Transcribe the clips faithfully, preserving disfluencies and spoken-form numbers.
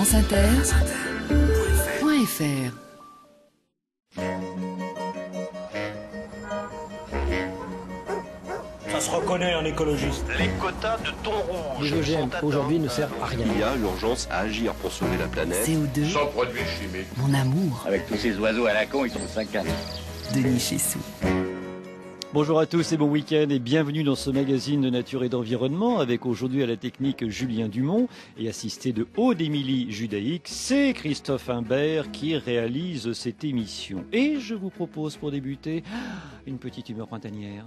franceinter.fr. Ça se reconnaît en écologiste. Les quotas de thon rouge. Les O G M aujourd'hui ne servent à rien. Il y a urgence à agir pour sauver la planète. C O deux. Sans produits chimiques. Mon amour. Avec tous ces oiseaux à la con, ils sont cinquante. Denis Chessou. Bonjour à tous et bon week-end et bienvenue dans ce magazine de nature et d'environnement avec aujourd'hui à la technique Julien Dumont et assisté de Aude Émilie Judaïque, c'est Christophe Imbert qui réalise cette émission. Et je vous propose pour débuter une petite humeur printanière.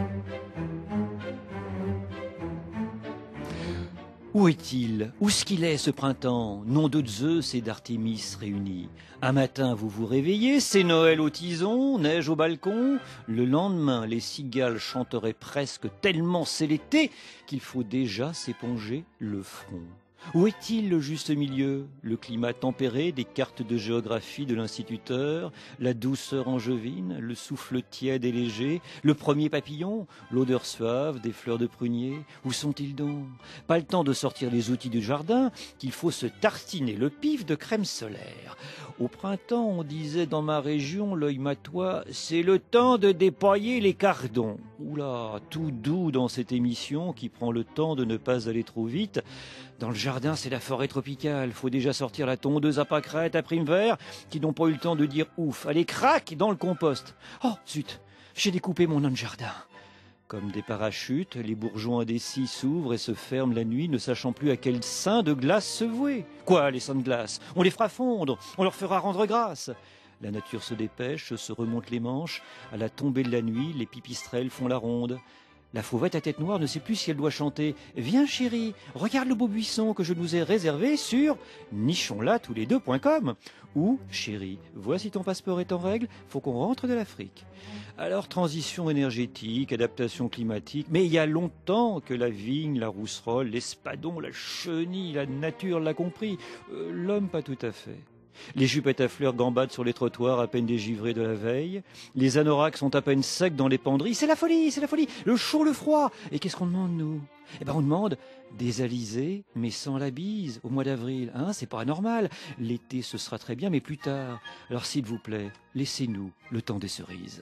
Où est-il? Où est-ce qu'il est ce printemps? Nom de Zeus et d'Artémis réunis. Un matin vous vous réveillez, c'est Noël au tison, neige au balcon. Le lendemain, les cigales chanteraient presque tellement c'est l'été qu'il faut déjà s'éponger le front. Où est-il le juste milieu? Le climat tempéré des cartes de géographie de l'instituteur, la douceur angevine, le souffle tiède et léger, le premier papillon, l'odeur suave des fleurs de prunier. Où sont-ils donc? Pas le temps de sortir les outils du jardin, qu'il faut se tartiner le pif de crème solaire. Au printemps, on disait dans ma région, l'œil matois, c'est le temps de déployer les cardons. Oula, tout doux dans cette émission qui prend le temps de ne pas aller trop vite. Dans le jardin, c'est la forêt tropicale. Faut déjà sortir la tondeuse à pâquerettes, à prime vert, qui n'ont pas eu le temps de dire ouf. Allez, crac, dans le compost. Oh, zut, j'ai découpé mon nom de jardin. Comme des parachutes, les bourgeons indécis s'ouvrent et se ferment la nuit, ne sachant plus à quel sein de glace se vouer. Quoi, les seins de glace? On les fera fondre, on leur fera rendre grâce. La nature se dépêche, se remonte les manches. À la tombée de la nuit, les pipistrelles font la ronde. La fauvette à tête noire ne sait plus si elle doit chanter « Viens chérie, regarde le beau buisson que je nous ai réservé sur nichons-là tous les deux point com » ou « Chérie, vois si ton passeport est en règle, faut qu'on rentre de l'Afrique ». Alors transition énergétique, adaptation climatique, mais il y a longtemps que la vigne, la rousserolle, l'espadon, la chenille, la nature l'a compris, euh, l'homme pas tout à fait. Les jupettes à fleurs gambadent sur les trottoirs à peine dégivrés de la veille. Les anoraks sont à peine secs dans les penderies. C'est la folie, c'est la folie. Le chaud, le froid. Et qu'est-ce qu'on demande, nous? Eh ben, on demande des alizés, mais sans la bise, au mois d'avril. Hein, c'est pas normal. L'été, ce sera très bien, mais plus tard. Alors, s'il vous plaît, laissez-nous le temps des cerises.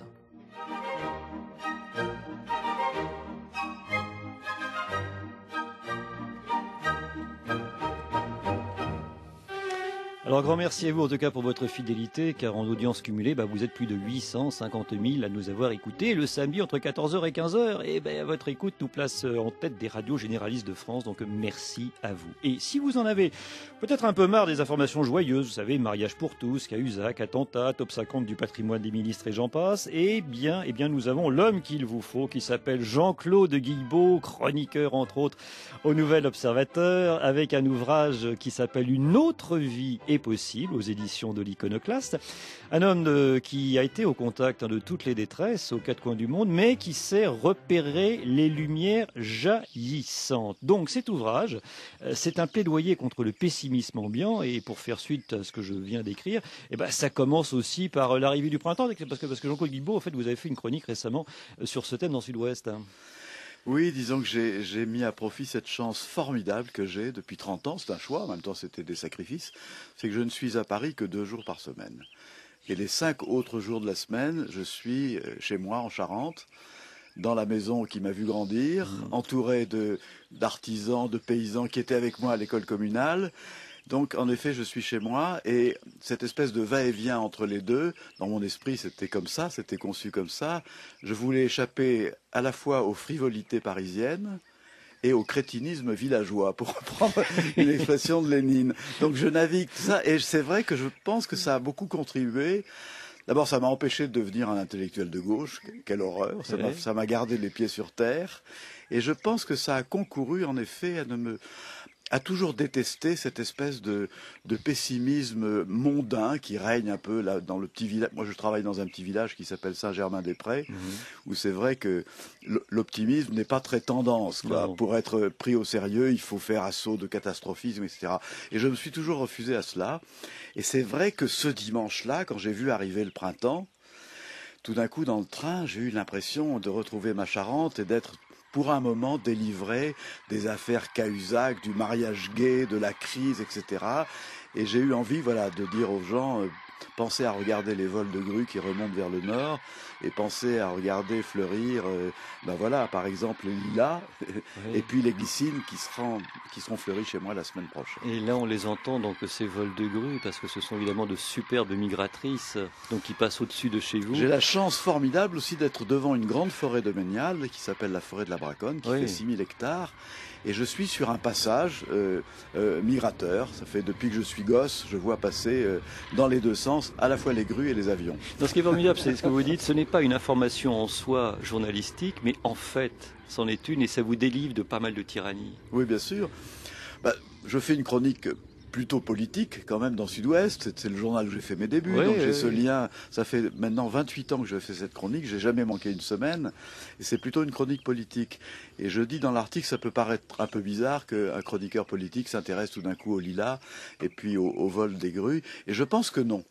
Alors, grand merci à vous en tout cas pour votre fidélité, car en audience cumulée, bah, vous êtes plus de huit cent cinquante mille à nous avoir écoutés le samedi entre quatorze heures et quinze heures. Et ben, votre écoute nous place en tête des radios généralistes de France, donc merci à vous. Et si vous en avez peut-être un peu marre des informations joyeuses, vous savez, mariage pour tous, Cahuzac, attentat, top cinquante du patrimoine des ministres et j'en passe, eh bien, eh bien, nous avons l'homme qu'il vous faut, qui s'appelle Jean-Claude Guilbeault, chroniqueur entre autres au Nouvel Observateur, avec un ouvrage qui s'appelle Une autre vie est possible aux éditions de l'Iconoclaste. Un homme de, qui a été au contact hein, de toutes les détresses aux quatre coins du monde, mais qui sait repérer les lumières jaillissantes. Donc cet ouvrage, euh, c'est un plaidoyer contre le pessimisme ambiant, et pour faire suite à ce que je viens d'écrire, eh ben, ça commence aussi par l'arrivée du printemps, parce que, parce que Jean-Claude Guilbeault, en fait, vous avez fait une chronique récemment sur ce thème dans Sud-Ouest. Hein. Oui, disons que j'ai, j'ai mis à profit cette chance formidable que j'ai depuis trente ans. C'est un choix, en même temps c'était des sacrifices. C'est que je ne suis à Paris que deux jours par semaine. Et les cinq autres jours de la semaine, je suis chez moi en Charente, dans la maison qui m'a vu grandir, entouré de, d'artisans, de paysans qui étaient avec moi à l'école communale. Donc, en effet, je suis chez moi et cette espèce de va-et-vient entre les deux, dans mon esprit, c'était comme ça, c'était conçu comme ça. Je voulais échapper à la fois aux frivolités parisiennes et au crétinisme villageois, pour reprendre une expression de Lénine. Donc, je navigue ça et c'est vrai que je pense que ça a beaucoup contribué. D'abord, ça m'a empêché de devenir un intellectuel de gauche. Quelle horreur. Ça m'a, ça m'a gardé les pieds sur terre. Et je pense que ça a concouru, en effet, à ne me... a toujours détesté cette espèce de, de pessimisme mondain qui règne un peu là dans le petit village. Moi, je travaille dans un petit village qui s'appelle Saint-Germain-des-Prés, mmh. où c'est vrai que l'optimisme n'est pas très tendance. Quoi. Pour être pris au sérieux, il faut faire assaut de catastrophisme, et cetera. Et je me suis toujours refusé à cela. Et c'est vrai que ce dimanche-là, quand j'ai vu arriver le printemps, tout d'un coup, dans le train, j'ai eu l'impression de retrouver ma Charente et d'être pour un moment délivrer des affaires Cahuzac, du mariage gay, de la crise, et cetera. Et j'ai eu envie, voilà, de dire aux gens, euh, pensez à regarder les vols de grues qui remontent vers le nord, et pensez à regarder fleurir, euh, ben voilà, par exemple les lilas, oui. Et puis les glycines qui seront, qui seront fleuries chez moi la semaine prochaine. Et là, on les entend, donc, ces vols de grues, parce que ce sont évidemment de superbes migratrices, donc qui passent au-dessus de chez vous. J'ai la chance formidable aussi d'être devant une grande forêt domaniale qui s'appelle la forêt de la Braconne, qui oui. fait six mille hectares. Et je suis sur un passage euh, euh, migrateur. Ça fait depuis que je suis gosse, je vois passer euh, dans les deux sens à la fois les grues et les avions. Donc, ce qui est formidable, c'est ce que vous dites, ce n'est pas une information en soi journalistique, mais en fait, c'en est une et ça vous délivre de pas mal de tyrannie. Oui, bien sûr. Bah, je fais une chronique plutôt politique quand même dans Sud-Ouest, c'est le journal où j'ai fait mes débuts, oui, donc j'ai oui, ce oui. lien, ça fait maintenant vingt-huit ans que je fais cette chronique, j'ai jamais manqué une semaine, et c'est plutôt une chronique politique. Et je dis dans l'article, ça peut paraître un peu bizarre qu'un chroniqueur politique s'intéresse tout d'un coup au lilas et puis au, au vol des grues, et je pense que non.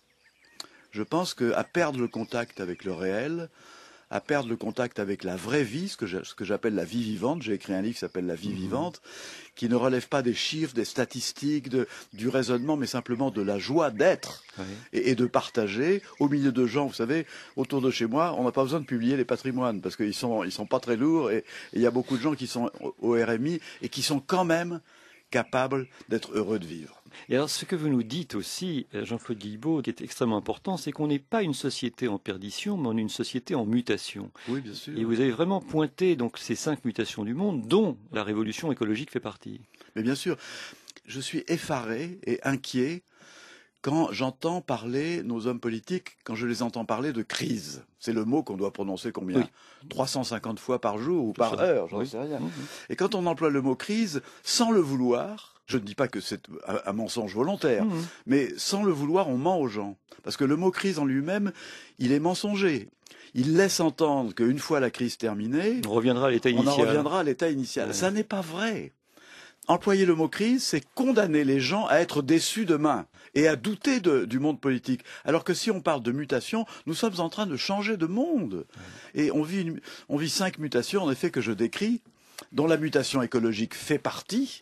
Je pense qu'à perdre le contact avec le réel, à perdre le contact avec la vraie vie, ce que j'appelle la vie vivante. J'ai écrit un livre qui s'appelle La vie mmh. vivante, qui ne relève pas des chiffres, des statistiques, de, du raisonnement, mais simplement de la joie d'être oui. et, et de partager au milieu de gens. Vous savez, autour de chez moi, on n'a pas besoin de publier les patrimoines parce qu'ils sont, ils sont pas très lourds et il y a beaucoup de gens qui sont au R M I et qui sont quand même capables d'être heureux de vivre. Et alors, ce que vous nous dites aussi, Jean-Claude Guilbault, qui est extrêmement important, c'est qu'on n'est pas une société en perdition, mais on est une société en mutation. Oui, bien sûr. Et vous avez vraiment pointé donc ces cinq mutations du monde, dont la révolution écologique fait partie. Mais bien sûr, je suis effaré et inquiet quand j'entends parler nos hommes politiques, quand je les entends parler de crise. C'est le mot qu'on doit prononcer combien oui. trois cent cinquante fois par jour ou par heure, j'en oui. sais rien. Mmh. Et quand on emploie le mot crise, sans le vouloir, je ne dis pas que c'est un mensonge volontaire, mmh. mais sans le vouloir, on ment aux gens. Parce que le mot crise en lui-même, il est mensonger. Il laisse entendre qu'une fois la crise terminée, on reviendra à l'état initial. On en reviendra à l'état initial. Ouais. Ça n'est pas vrai. Employer le mot crise, c'est condamner les gens à être déçus demain et à douter de, du monde politique. Alors que si on parle de mutation, nous sommes en train de changer de monde. Ouais. Et on vit, une, on vit cinq mutations, en effet, que je décris, dont la mutation écologique fait partie.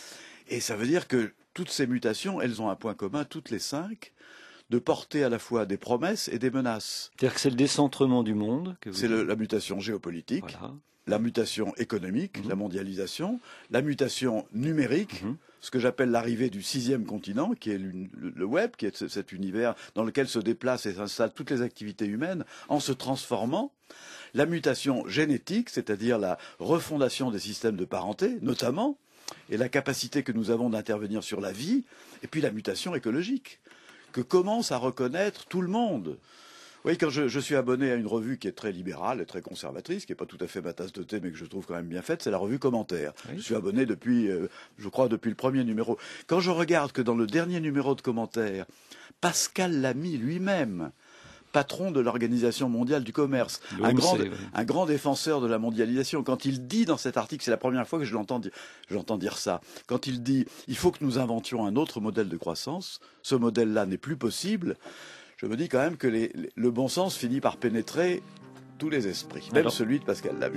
Et ça veut dire que toutes ces mutations, elles ont un point commun, toutes les cinq, de porter à la fois des promesses et des menaces. C'est-à-dire que c'est le décentrement du monde. C'est la mutation géopolitique. Voilà. La mutation économique, mmh. la mondialisation, la mutation numérique, mmh. ce que j'appelle l'arrivée du sixième continent, qui est le web, qui est cet univers dans lequel se déplacent et s'installent toutes les activités humaines en se transformant. La mutation génétique, c'est-à-dire la refondation des systèmes de parenté, notamment, et la capacité que nous avons d'intervenir sur la vie, et puis la mutation écologique, que commence à reconnaître tout le monde. Oui, quand je, je suis abonné à une revue qui est très libérale et très conservatrice, qui n'est pas tout à fait ma tasse de thé, mais que je trouve quand même bien faite, c'est la revue Commentaire. Oui. Je suis abonné depuis, euh, je crois, depuis le premier numéro. Quand je regarde que dans le dernier numéro de Commentaire, Pascal Lamy lui-même, patron de l'Organisation mondiale du commerce, un grand, oui. un grand défenseur de la mondialisation, quand il dit dans cet article, c'est la première fois que je l'entends dire, je l'entends dire ça, quand il dit « il faut que nous inventions un autre modèle de croissance, ce modèle-là n'est plus possible », je me dis quand même que les, les, le bon sens finit par pénétrer tous les esprits, même Alors... celui de Pascal Lamy.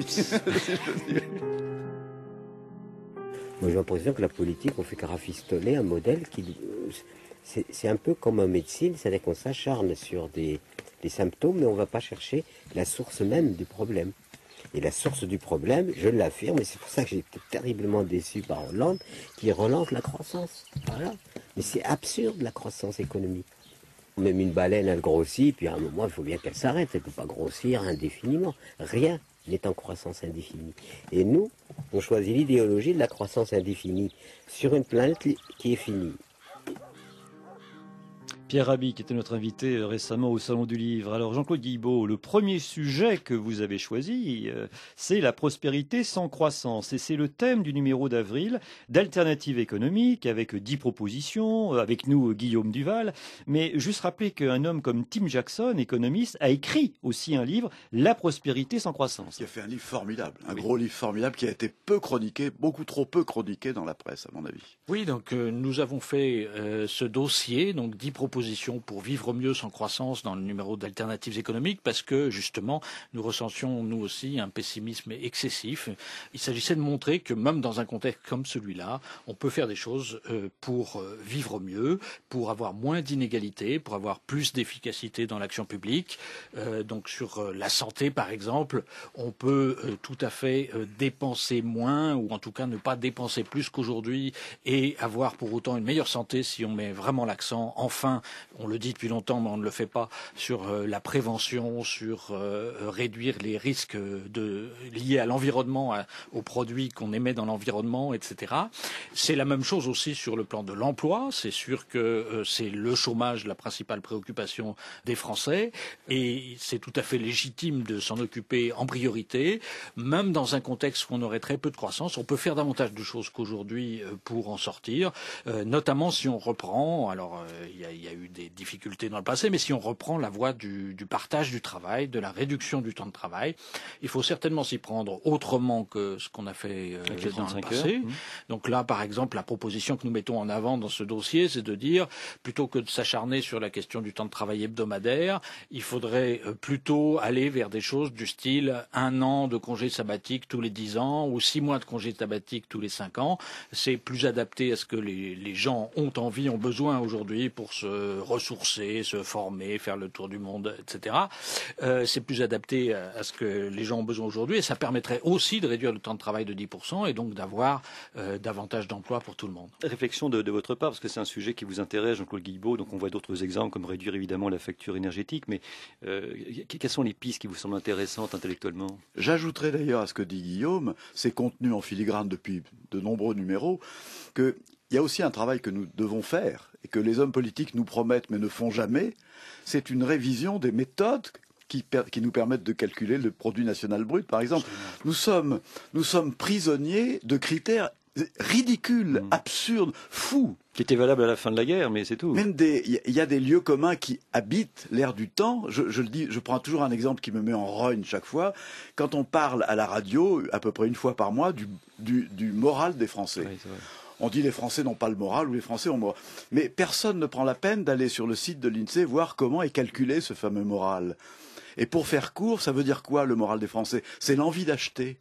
Moi j'ai l'impression que la politique, on fait qu'à rafistoler un modèle qui... C'est un peu comme en médecine, c'est-à-dire qu'on s'acharne sur des, des symptômes, mais on ne va pas chercher la source même du problème. Et la source du problème, je l'affirme, et c'est pour ça que j'ai été terriblement déçu par Hollande, qui relance la croissance. Voilà. Mais c'est absurde la croissance économique. Même une baleine, elle grossit, puis à un moment, il faut bien qu'elle s'arrête. Elle ne peut pas grossir indéfiniment. Rien n'est en croissance indéfinie. Et nous, on choisit l'idéologie de la croissance indéfinie sur une planète qui est finie. Pierre Rabhi, qui était notre invité récemment au Salon du Livre. Alors Jean-Claude Guilbault, le premier sujet que vous avez choisi, euh, c'est la prospérité sans croissance. Et c'est le thème du numéro d'avril d'Alternative économique, avec dix propositions, euh, avec nous Guillaume Duval. Mais juste rappeler qu'un homme comme Tim Jackson, économiste, a écrit aussi un livre, La prospérité sans croissance. Il a fait un livre formidable, un oui. gros livre formidable qui a été peu chroniqué, beaucoup trop peu chroniqué dans la presse, à mon avis. Oui, donc euh, nous avons fait euh, ce dossier, donc dix propositions propositions pour vivre mieux sans croissance dans le numéro d'alternatives économiques parce que justement nous ressentions nous aussi un pessimisme excessif. Il s'agissait de montrer que même dans un contexte comme celui-là, on peut faire des choses euh, pour euh, vivre mieux, pour avoir moins d'inégalités, pour avoir plus d'efficacité dans l'action publique. Euh, donc sur euh, la santé par exemple, on peut euh, tout à fait euh, dépenser moins ou en tout cas ne pas dépenser plus qu'aujourd'hui et avoir pour autant une meilleure santé si on met vraiment l'accent, enfin, on le dit depuis longtemps mais on ne le fait pas, sur euh, la prévention, sur euh, réduire les risques de, liés à l'environnement, à, aux produits qu'on émet dans l'environnement, et cetera. C'est la même chose aussi sur le plan de l'emploi. C'est sûr que euh, c'est le chômage la principale préoccupation des Français et c'est tout à fait légitime de s'en occuper en priorité. Même dans un contexte où on aurait très peu de croissance, on peut faire davantage de choses qu'aujourd'hui euh, pour en sortir, euh, notamment si on reprend, alors il euh, y, y a eu des difficultés dans le passé, mais si on reprend la voie du, du partage du travail, de la réduction du temps de travail, il faut certainement s'y prendre autrement que ce qu'on a fait euh, dans le passé. Mmh. Donc là, par exemple, la proposition que nous mettons en avant dans ce dossier, c'est de dire, plutôt que de s'acharner sur la question du temps de travail hebdomadaire, il faudrait euh, plutôt aller vers des choses du style un an de congé sabbatique tous les dix ans ou six mois de congé sabbatique tous les cinq ans. C'est plus adapté à ce que les, les gens ont envie, ont besoin aujourd'hui pour se ressourcer, se former, faire le tour du monde, et cetera. Euh, c'est plus adapté à, à ce que les gens ont besoin aujourd'hui et ça permettrait aussi de réduire le temps de travail de dix pour cent et donc d'avoir euh, davantage d'emplois pour tout le monde. Réflexion de, de votre part, parce que c'est un sujet qui vous intéresse, Jean-Claude Guilbault, donc on voit d'autres exemples comme réduire évidemment la facture énergétique, mais euh, quelles sont les pistes qui vous semblent intéressantes intellectuellement? J'ajouterais d'ailleurs à ce que dit Guillaume, c'est contenu en filigrane depuis de nombreux numéros, qu'il y a aussi un travail que nous devons faire et que les hommes politiques nous promettent mais ne font jamais, c'est une révision des méthodes Qui, qui nous permettent de calculer le produit national brut, par exemple. Nous sommes, nous sommes prisonniers de critères ridicules, mmh. absurdes, fous. Qui étaient valables à la fin de la guerre, mais c'est tout. Même des, il y a des lieux communs qui habitent l'ère du temps. Je, je le dis, je prends toujours un exemple qui me met en rogne chaque fois. Quand on parle à la radio, à peu près une fois par mois, du, du, du moral des Français. Oui, c'est vrai. On dit les Français n'ont pas le moral ou les Français ont le moral. Mais personne ne prend la peine d'aller sur le site de l'INSEE voir comment est calculé ce fameux moral. Et pour faire court, ça veut dire quoi le moral des Français? C'est l'envie d'acheter.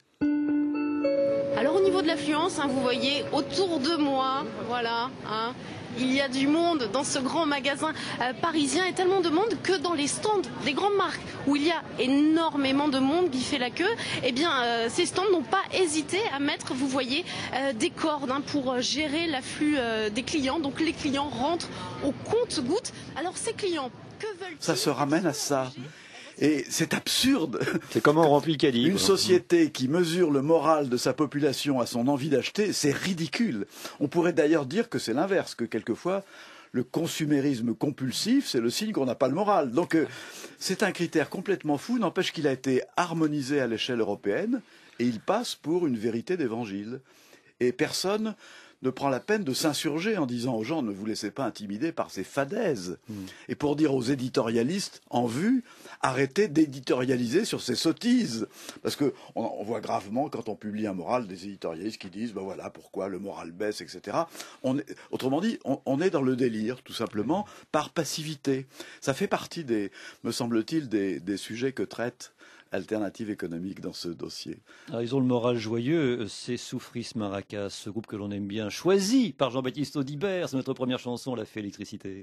Alors au niveau de l'affluence, hein, vous voyez autour de moi, voilà, hein, il y a du monde dans ce grand magasin euh, parisien et tellement de monde que dans les stands des grandes marques où il y a énormément de monde qui fait la queue, eh bien euh, ces stands n'ont pas hésité à mettre, vous voyez, euh, des cordes hein, pour gérer l'afflux euh, des clients. Donc les clients rentrent au compte-gouttes. Alors ces clients, que veulent-ils? Ça se ramène à ça. Et c'est absurde. C'est comment on remplit le caddie. Une quoi. société qui mesure le moral de sa population à son envie d'acheter, c'est ridicule. On pourrait d'ailleurs dire que c'est l'inverse, que quelquefois, le consumérisme compulsif, c'est le signe qu'on n'a pas le moral. Donc euh, c'est un critère complètement fou, n'empêche qu'il a été harmonisé à l'échelle européenne, et il passe pour une vérité d'évangile. Et personne ne prend la peine de s'insurger en disant aux gens ne vous laissez pas intimider par ces fadaises. Mmh. Et pour dire aux éditorialistes en vue, arrêtez d'éditorialiser sur ces sottises. Parce qu'on on voit gravement quand on publie un moral des éditorialistes qui disent ben voilà pourquoi le moral baisse, et cetera. On est, autrement dit, on, on est dans le délire tout simplement par passivité. Ça fait partie des, me semble-t-il, des, des sujets que traite Alternative économique dans ce dossier. Alors, ils ont le moral joyeux, c'est Soufris Maracas, ce groupe que l'on aime bien, choisi par Jean-Baptiste Audibert, c'est notre première chanson, La Fée Électricité.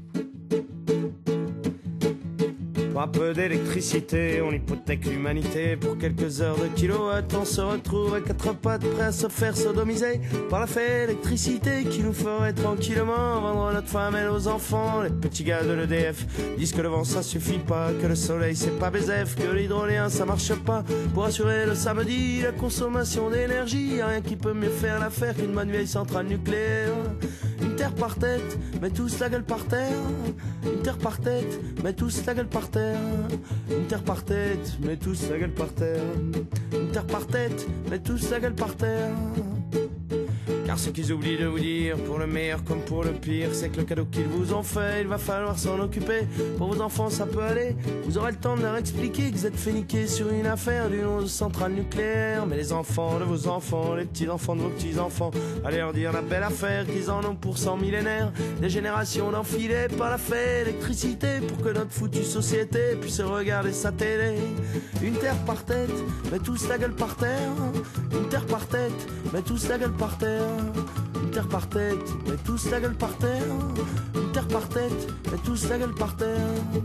Pour un peu d'électricité, on hypothèque l'humanité. Pour quelques heures de kilowatts, on se retrouve à quatre pattes, prêt à se faire sodomiser par la fée électricité qui nous ferait tranquillement vendre notre femme et nos enfants. Les petits gars de l'E D F disent que le vent ça suffit pas, que le soleil c'est pas baiser, que l'hydrolien ça marche pas. Pour assurer le samedi la consommation d'énergie, y'a rien qui peut mieux faire l'affaire qu'une bonne vieille centrale nucléaire. Une terre par tête, mais tous la gueule par terre. Une terre par tête, mais tous la gueule par terre. Une terre par tête, mais tous la gueule par terre. Une terre par tête, mais tous la gueule par terre. Car ce qu'ils oublient de vous dire, pour le meilleur comme pour le pire, c'est que le cadeau qu'ils vous ont fait, il va falloir s'en occuper. Pour vos enfants ça peut aller, vous aurez le temps de leur expliquer que vous êtes fait niquer sur une affaire d'une centrale nucléaire. Mais les enfants de vos enfants, les petits-enfants de vos petits-enfants, allez leur dire la belle affaire qu'ils en ont pour cent millénaires. Des générations d'enfilés par la fée électricité, pour que notre foutue société puisse regarder sa télé. Une terre par tête, mais tous la gueule par terre. Une terre par tête, mais tous la gueule par terre. Une terre par tête, mais tous la gueule par terre. Une terre par tête, mais tous la gueule par terre.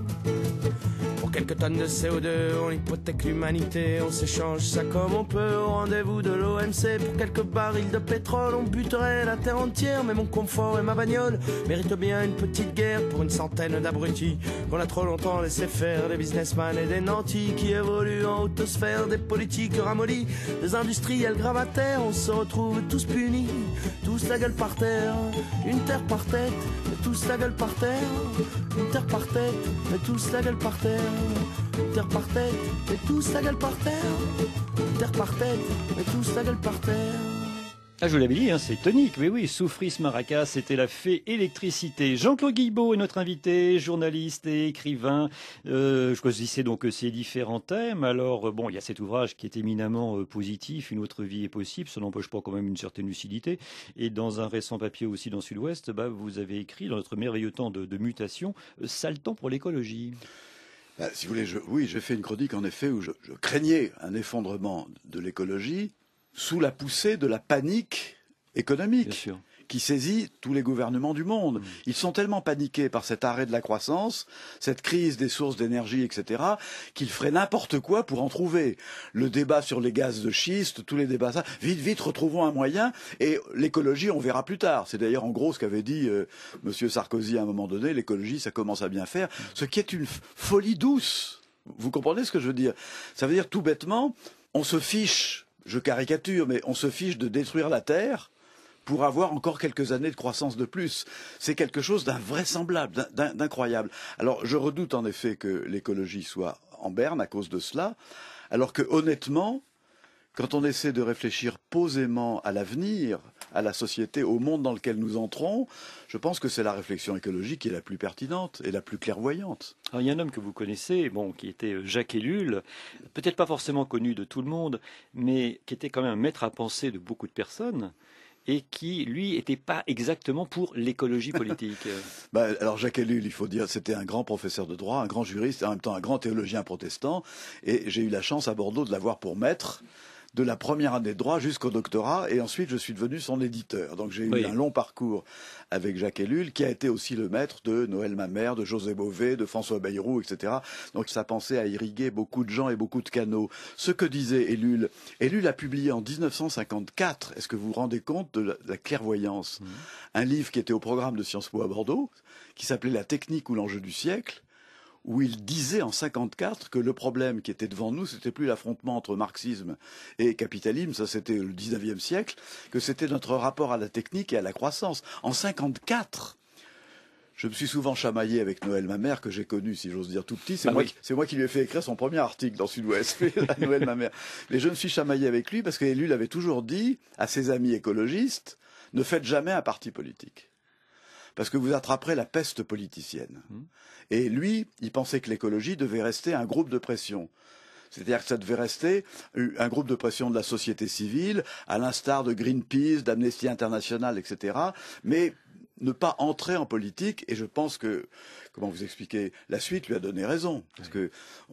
Pour quelques tonnes de C O deux, on hypothèque l'humanité. On s'échange ça comme on peut au rendez-vous de l'O M C. Pour quelques barils de pétrole, on buterait la terre entière. Mais mon confort et ma bagnole méritent bien une petite guerre pour une centaine d'abrutis qu'on a trop longtemps laissé faire. Des businessmen et des nantis qui évoluent en haute sphère. Des politiques ramollis, des industriels gravataires. On se retrouve tous punis, tous la gueule par terre. Une terre par tête, mais tous la gueule par terre. Une terre par tête, mais tous la gueule par terre. Une terre par tête, mais tous la gueule par terre. Une terre par tête, mais tous la gueule par terre. Ah, je vous l'avais dit, hein, c'est tonique, mais oui, Soufriss Maracas, c'était la fée électricité. Jean-Claude Guilbeault est notre invité, journaliste et écrivain. Euh, je choisissais donc ces différents thèmes. Alors, bon, il y a cet ouvrage qui est éminemment euh, positif, Une autre vie est possible, ça n'empêche pas quand même une certaine lucidité. Et dans un récent papier aussi dans Sud-Ouest, bah, vous avez écrit, dans notre merveilleux temps de, de mutation, euh, sale temps pour l'écologie. Ben, si vous voulez, je, oui, j'ai fait une chronique en effet où je, je craignais un effondrement de l'écologie sous la poussée de la panique économique qui saisit tous les gouvernements du monde. Mmh. Ils sont tellement paniqués par cet arrêt de la croissance, cette crise des sources d'énergie, et cetera, qu'ils feraient n'importe quoi pour en trouver. Le débat sur les gaz de schiste, tous les débats, ça, vite, vite, retrouvons un moyen, et l'écologie, on verra plus tard. C'est d'ailleurs en gros ce qu'avait dit euh, Monsieur Sarkozy à un moment donné, l'écologie, ça commence à bien faire, ce qui est une folie douce. Vous comprenez ce que je veux dire? Ça veut dire tout bêtement, on se fiche, je caricature, mais on se fiche de détruire la Terre pour avoir encore quelques années de croissance de plus. C'est quelque chose d'invraisemblable, d'incroyable. Alors je redoute en effet que l'écologie soit en berne à cause de cela, alors que honnêtement, quand on essaie de réfléchir posément à l'avenir, à la société, au monde dans lequel nous entrons, je pense que c'est la réflexion écologique qui est la plus pertinente et la plus clairvoyante. Alors, il y a un homme que vous connaissez, bon, qui était Jacques Ellul, peut-être pas forcément connu de tout le monde, mais qui était quand même un maître à penser de beaucoup de personnes, et qui, lui, n'était pas exactement pour l'écologie politique. bah, alors Jacques Ellul, il faut dire, c'était un grand professeur de droit, un grand juriste, et en même temps un grand théologien protestant, et j'ai eu la chance à Bordeaux de l'avoir pour maître de la première année de droit jusqu'au doctorat, et ensuite je suis devenu son éditeur. Donc j'ai eu oui. un long parcours avec Jacques Ellul, qui a été aussi le maître de Noël Mamère, de José Bové, de François Bayrou, et cetera. Donc sa pensée a irrigué beaucoup de gens et beaucoup de canaux. Ce que disait Ellul, Ellul a publié en mille neuf cent cinquante-quatre, est-ce que vous vous rendez compte de la, de la clairvoyance, mmh. un livre qui était au programme de Sciences Po à Bordeaux, qui s'appelait La technique ou l'enjeu du siècle, où il disait en cinquante-quatre que le problème qui était devant nous, c'était plus l'affrontement entre marxisme et capitalisme, ça c'était le dix-neuvième siècle, que c'était notre rapport à la technique et à la croissance. En cinquante-quatre, je me suis souvent chamaillé avec Noël Mamère, que j'ai connu, si j'ose dire, tout petit. C'est ah moi, oui. moi qui lui ai fait écrire son premier article dans Sud-Ouest, Noël Mamère. Mais je me suis chamaillé avec lui parce qu'Ellul avait toujours dit à ses amis écologistes, ne faites jamais un parti politique. Parce que vous attraperez la peste politicienne. Mmh. Et lui, il pensait que l'écologie devait rester un groupe de pression. C'est-à-dire que ça devait rester un groupe de pression de la société civile, à l'instar de Greenpeace, d'Amnesty International, et cetera, mais ne pas entrer en politique. Et je pense que, comment vous expliquer, la suite lui a donné raison. Parce que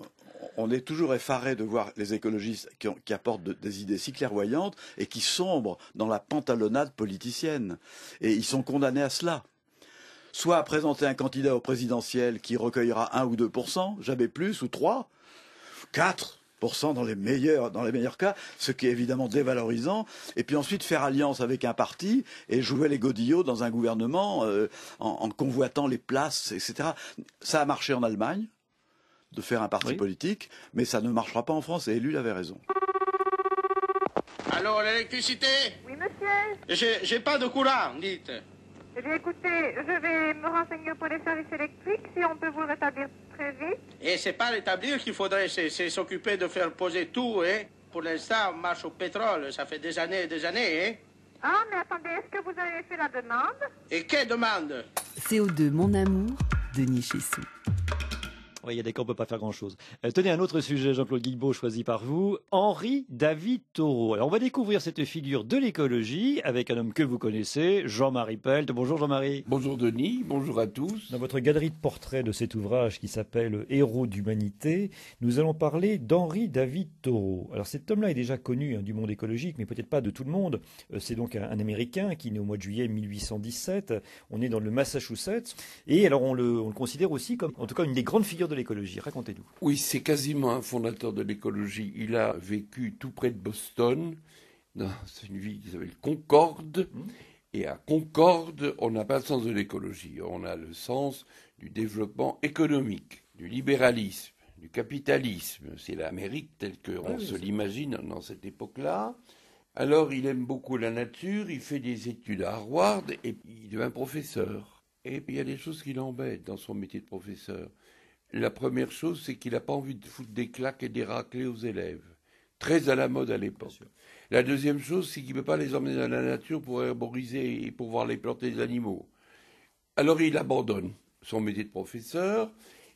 on est toujours effaré de voir les écologistes qui, ont, qui apportent de, des idées si clairvoyantes et qui sombrent dans la pantalonnade politicienne. Et ils sont condamnés à cela. Soit à présenter un candidat au présidentiel qui recueillera un ou deux pour cent, jamais plus, ou trois, quatre pour cent dans les meilleurs, dans les meilleurs cas, ce qui est évidemment dévalorisant, et puis ensuite faire alliance avec un parti et jouer les godillots dans un gouvernement euh, en, en convoitant les places, et cetera. Ça a marché en Allemagne, de faire un parti oui. politique, mais ça ne marchera pas en France, et Ellul avait raison. Allô, l'électricité? Oui, monsieur. J'ai pas de courant, dites. Eh bien, écoutez, je vais me renseigner pour les services électriques, si on peut vous rétablir très vite. Et c'est pas rétablir qu'il faudrait, c'est s'occuper de faire poser tout, hein. Pour l'instant, on marche au pétrole, ça fait des années et des années, hein. Ah, mais attendez, est-ce que vous avez fait la demande? Et quelle demande? C O deux, mon amour, Denis Chessou. Oui, il y a des cas, on ne peut pas faire grand-chose. Euh, tenez, un autre sujet, Jean-Claude Guilbeault, choisi par vous. Henri David Thoreau. Alors, on va découvrir cette figure de l'écologie avec un homme que vous connaissez, Jean-Marie Pelt. Bonjour Jean-Marie. Bonjour Denis, bonjour à tous. Dans votre galerie de portraits de cet ouvrage qui s'appelle Héros d'humanité, nous allons parler d'Henri David Thoreau. Alors, cet homme-là est déjà connu hein, du monde écologique, mais peut-être pas de tout le monde. Euh, c'est donc un, un Américain qui est né au mois de juillet mille huit cent dix-sept. On est dans le Massachusetts. Et alors, on le, on le considère aussi comme, en tout cas, une des grandes figures de l'écologie. Racontez-nous. Oui, c'est quasiment un fondateur de l'écologie. Il a vécu tout près de Boston, dans une ville qui s'appelle Concorde. Mmh. Et à Concorde, on n'a pas le sens de l'écologie. On a le sens du développement économique, du libéralisme, du capitalisme. C'est l'Amérique telle qu'on oui, se l'imagine dans cette époque-là. Alors, il aime beaucoup la nature, il fait des études à Harvard et il devient professeur. Et puis, il y a des choses qui l'embêtent dans son métier de professeur. La première chose, c'est qu'il n'a pas envie de foutre des claques et des raclées aux élèves. Très à la mode à l'époque. La deuxième chose, c'est qu'il ne peut pas les emmener dans la nature pour herboriser et pour voir les plantes et les animaux. Alors il abandonne son métier de professeur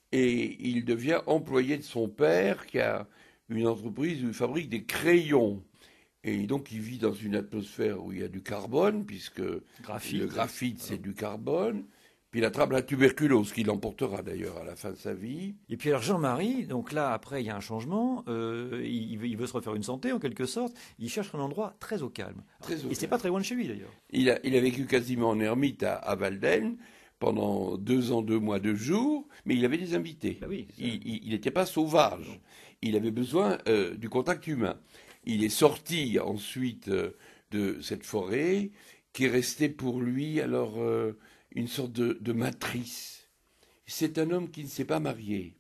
et il devient employé de son père qui a une entreprise où il fabrique des crayons. Et donc il vit dans une atmosphère où il y a du carbone, puisque graphite, le graphite c'est du carbone. Il attrape la tuberculose, qui l'emportera d'ailleurs à la fin de sa vie. Et puis alors Jean-Marie, donc là après il y a un changement, euh, il, veut, il veut se refaire une santé en quelque sorte, il cherche un endroit très au calme. Très au Et c'est pas très loin de chez lui d'ailleurs. Il a, il a vécu quasiment en ermite à, à Walden pendant deux ans, deux mois, deux jours, mais il avait des invités. Bah oui, il n'était pas sauvage, non. Il avait besoin euh, du contact humain. Il est sorti ensuite euh, de cette forêt qui est restée pour lui alors... Euh, une sorte de, de matrice. C'est un homme qui ne s'est pas marié.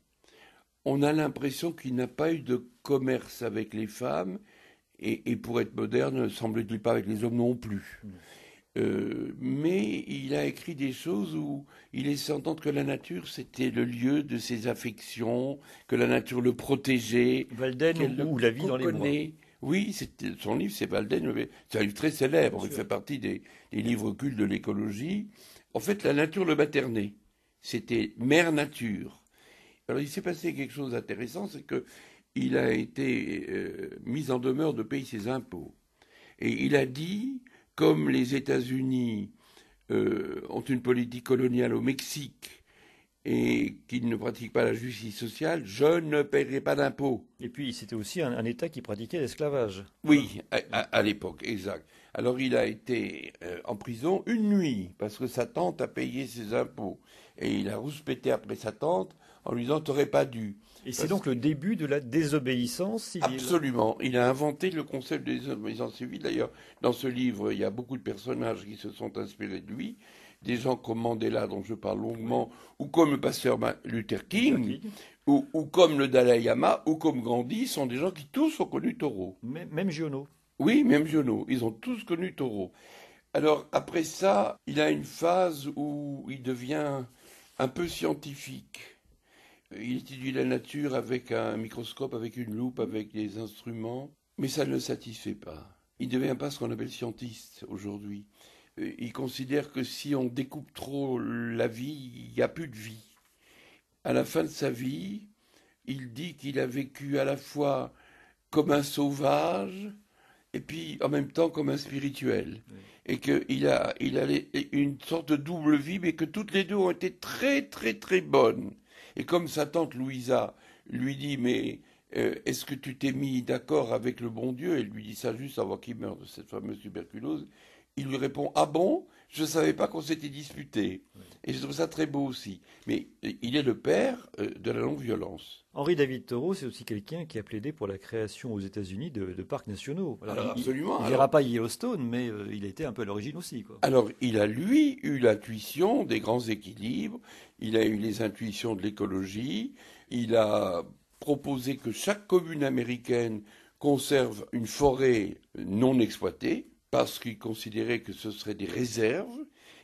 On a l'impression qu'il n'a pas eu de commerce avec les femmes, et, et pour être moderne, ne semble-t-il pas avec les hommes non plus. Mmh. Euh, mais il a écrit des choses où il laissait entendre que la nature, c'était le lieu de ses affections, que la nature le protégeait. Walden ou La vie dans les bois. Oui, son livre, c'est Walden. C'est un livre très célèbre. Il fait partie des, des livres cultes de l'écologie. En fait, la nature le maternait. C'était mère nature. Alors, il s'est passé quelque chose d'intéressant, c'est qu'il a été euh, mis en demeure de payer ses impôts. Et il a dit, comme les États-Unis euh, ont une politique coloniale au Mexique et qu'ils ne pratiquent pas la justice sociale, je ne paierai pas d'impôts. Et puis, c'était aussi un, un État qui pratiquait l'esclavage. Oui, à, à, à l'époque, exact. Alors, il a été euh, en prison une nuit, parce que sa tante a payé ses impôts. Et il a rouspété après sa tante en lui disant « t'aurais pas dû ». Et c'est donc le début de la désobéissance civile. Absolument. Il a inventé le concept de désobéissance civile. D'ailleurs, dans ce livre, il y a beaucoup de personnages qui se sont inspirés de lui. Des gens comme Mandela, dont je parle longuement, ou comme le pasteur Luther King, Luther King. Ou, ou comme le Dalai Lama, ou comme Gandhi, sont des gens qui tous ont connu Thoreau. Même, même Giono. Oui, même Giono. Ils ont tous connu Thoreau. Alors, après ça, il a une phase où il devient un peu scientifique. Il étudie la nature avec un microscope, avec une loupe, avec des instruments, mais ça ne le satisfait pas. Il ne devient pas ce qu'on appelle scientiste aujourd'hui. Il considère que si on découpe trop la vie, il n'y a plus de vie. À la fin de sa vie, il dit qu'il a vécu à la fois comme un sauvage et puis en même temps comme un spirituel. Oui. Et qu'il a, il a une sorte de double vie, mais que toutes les deux ont été très très très bonnes. Et comme sa tante Louisa lui dit « mais euh, est-ce que tu t'es mis d'accord avec le bon Dieu ?» Elle lui dit ça juste avant qu'il meure de cette fameuse tuberculose. Il lui répond « ah bon ? Je ne savais pas qu'on s'était disputé. » Et je trouve ça très beau aussi. Mais il est le père euh, de la non-violence. Henri David Thoreau, c'est aussi quelqu'un qui a plaidé pour la création aux États-Unis de, de parcs nationaux. Alors, alors, il, absolument. Il n'ira pas Yellowstone, mais euh, il était un peu à l'origine aussi, quoi. Alors, il a, lui, eu l'intuition des grands équilibres. Il a eu les intuitions de l'écologie. Il a proposé que chaque commune américaine conserve une forêt non exploitée, parce qu'il considérait que ce seraient des réserves,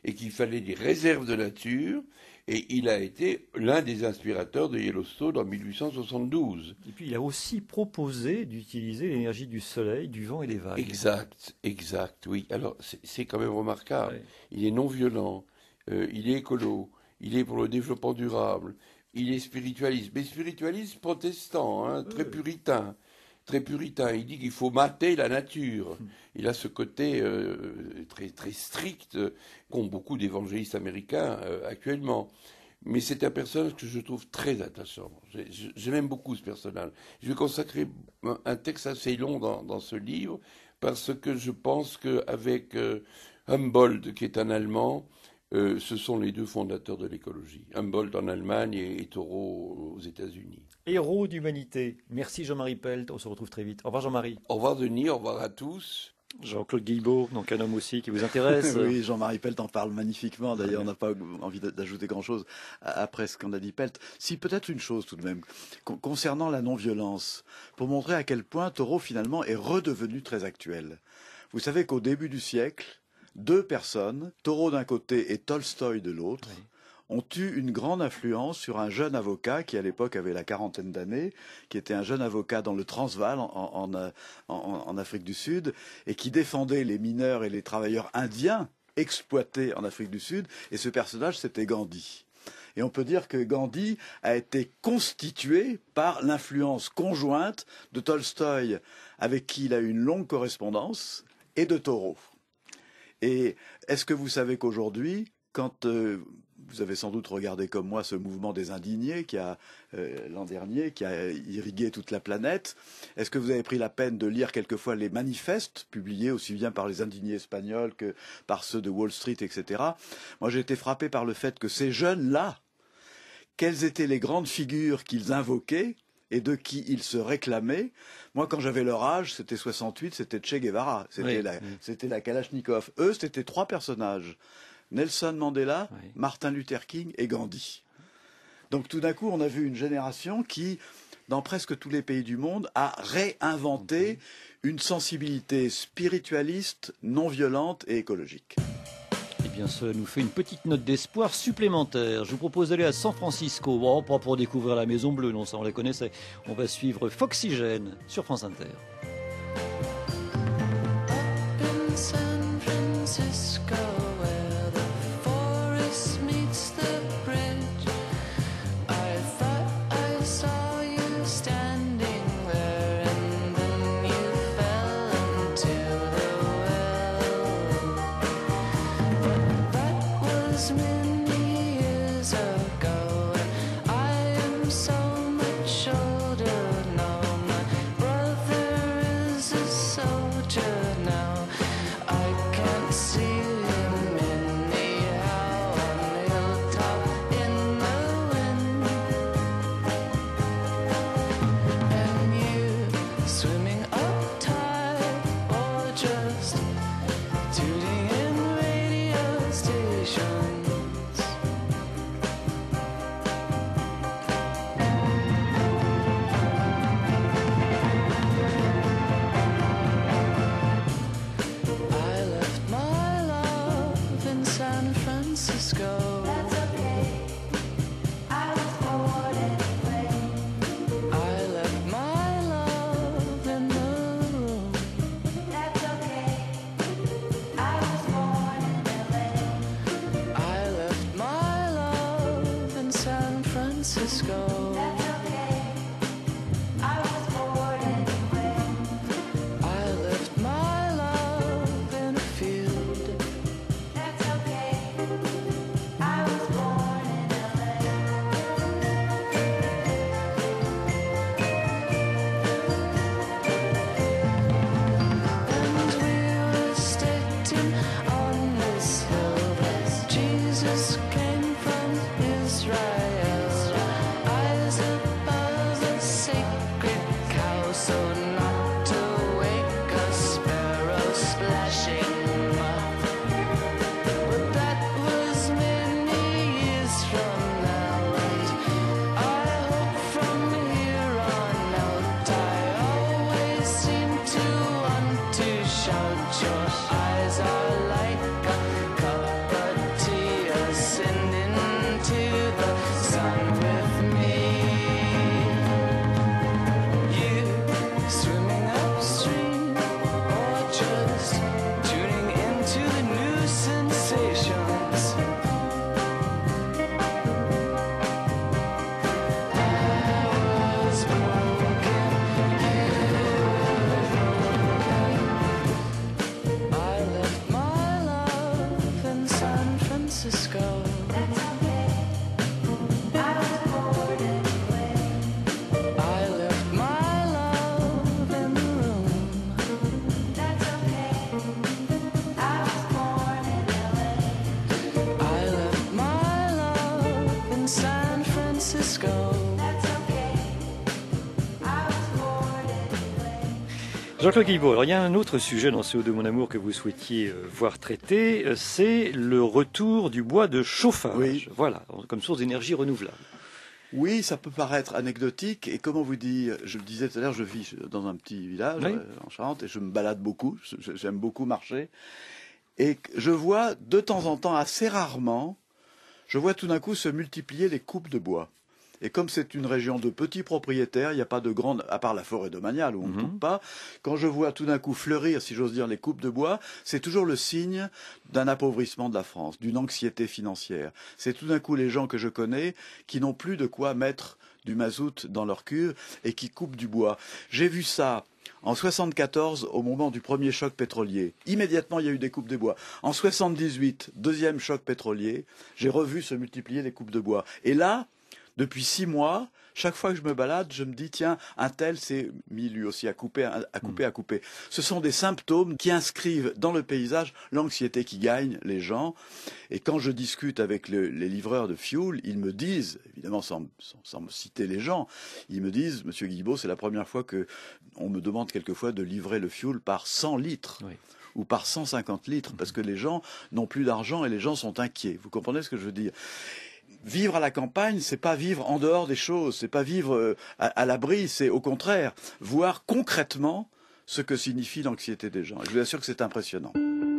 et qu'il fallait des réserves de nature. Et il a été l'un des inspirateurs de Yellowstone en mille huit cent soixante-douze. Et puis il a aussi proposé d'utiliser l'énergie du soleil, du vent et des vagues. Exact, exact, oui. Alors c'est quand même remarquable. Ouais. Il est non violent, euh, il est écolo, il est pour le développement durable, il est spiritualiste. Mais spiritualiste protestant, hein, très puritain. Très puritain. Il dit qu'il faut mater la nature. Il a ce côté euh, très, très strict qu'ont beaucoup d'évangélistes américains euh, actuellement. Mais c'est un personnage que je trouve très attachant. J'aime beaucoup ce personnage. Je vais consacrer un texte assez long dans, dans ce livre parce que je pense qu'avec euh, Humboldt, qui est un Allemand, euh, ce sont les deux fondateurs de l'écologie. Humboldt en Allemagne et, et Thoreau aux États-Unis. Héros d'humanité. Merci Jean-Marie Pelt. On se retrouve très vite. Au revoir Jean-Marie. Au revoir Denis, au revoir à tous. Jean-Claude Guilbeault, donc un homme aussi qui vous intéresse. Oui, Jean-Marie Pelt en parle magnifiquement. D'ailleurs, on n'a pas envie d'ajouter grand-chose après ce qu'on a dit Pelt. Si, peut-être une chose tout de même, concernant la non-violence, pour montrer à quel point Thoreau, finalement, est redevenu très actuel. Vous savez qu'au début du siècle, deux personnes, Thoreau d'un côté et Tolstoï de l'autre, oui, ont eu une grande influence sur un jeune avocat qui, à l'époque, avait la quarantaine d'années, qui était un jeune avocat dans le Transvaal, en, en, en, en Afrique du Sud, et qui défendait les mineurs et les travailleurs indiens exploités en Afrique du Sud. Et ce personnage, c'était Gandhi. Et on peut dire que Gandhi a été constitué par l'influence conjointe de Tolstoï, avec qui il a eu une longue correspondance, et de Thoreau. Et est-ce que vous savez qu'aujourd'hui, quand euh, vous avez sans doute regardé comme moi ce mouvement des indignés qui a euh, l'an dernier, qui a irrigué toute la planète, est-ce que vous avez pris la peine de lire quelquefois les manifestes publiés aussi bien par les indignés espagnols que par ceux de Wall Street, et cetera. Moi, j'ai été frappé par le fait que ces jeunes-là, quelles étaient les grandes figures qu'ils invoquaient et de qui ils se réclamaient. Moi, quand j'avais leur âge, c'était soixante-huit, c'était Che Guevara, c'était oui, la, oui. c'était la Kalachnikov. Eux, c'était trois personnages. Nelson Mandela, oui. Martin Luther King et Gandhi. Donc tout d'un coup, on a vu une génération qui, dans presque tous les pays du monde, a réinventé une sensibilité spiritualiste, non violente et écologique. Eh bien, cela nous fait une petite note d'espoir supplémentaire. Je vous propose d'aller à San Francisco. Bon, pas pour découvrir la Maison Bleue, non, ça on la connaissait. On va suivre Foxygène sur France Inter. Your eyes are like a cupboard Jean-Claude Guilbault, alors il y a un autre sujet dans C O deux Mon Amour que vous souhaitiez euh, voir traité, euh, c'est le retour du bois de chauffage, oui. Voilà, comme source d'énergie renouvelable. Oui, ça peut paraître anecdotique, et comment vous dire, je le disais tout à l'heure, je vis dans un petit village oui. euh, en Charente, et je me balade beaucoup, j'aime beaucoup marcher, et je vois de temps en temps, assez rarement, je vois tout d'un coup se multiplier les coupes de bois. Et comme c'est une région de petits propriétaires, il n'y a pas de grande, à part la forêt domaniale où on ne coupe pas, quand je vois tout d'un coup fleurir, si j'ose dire, les coupes de bois, c'est toujours le signe d'un appauvrissement de la France, d'une anxiété financière. C'est tout d'un coup les gens que je connais qui n'ont plus de quoi mettre du mazout dans leur cuve et qui coupent du bois. J'ai vu ça en soixante-quatorze, au moment du premier choc pétrolier. Immédiatement, il y a eu des coupes de bois. En soixante-dix-huit, deuxième choc pétrolier, j'ai revu se multiplier les coupes de bois. Et là, depuis six mois, chaque fois que je me balade, je me dis, tiens, un tel s'est mis lui aussi à couper, à couper, à couper. Ce sont des symptômes qui inscrivent dans le paysage l'anxiété qui gagne les gens. Et quand je discute avec le, les livreurs de fioul, ils me disent, évidemment sans, sans, sans me citer les gens, ils me disent, Monsieur Guilbault, c'est la première fois que on me demande quelquefois de livrer le fioul par cent litres. Oui. Ou par cent cinquante litres, parce que les gens n'ont plus d'argent et les gens sont inquiets. Vous comprenez ce que je veux dire ? Vivre à la campagne, c'est pas vivre en dehors des choses, c'est pas vivre à, à l'abri, c'est au contraire voir concrètement ce que signifie l'anxiété des gens. Et je vous assure que c'est impressionnant.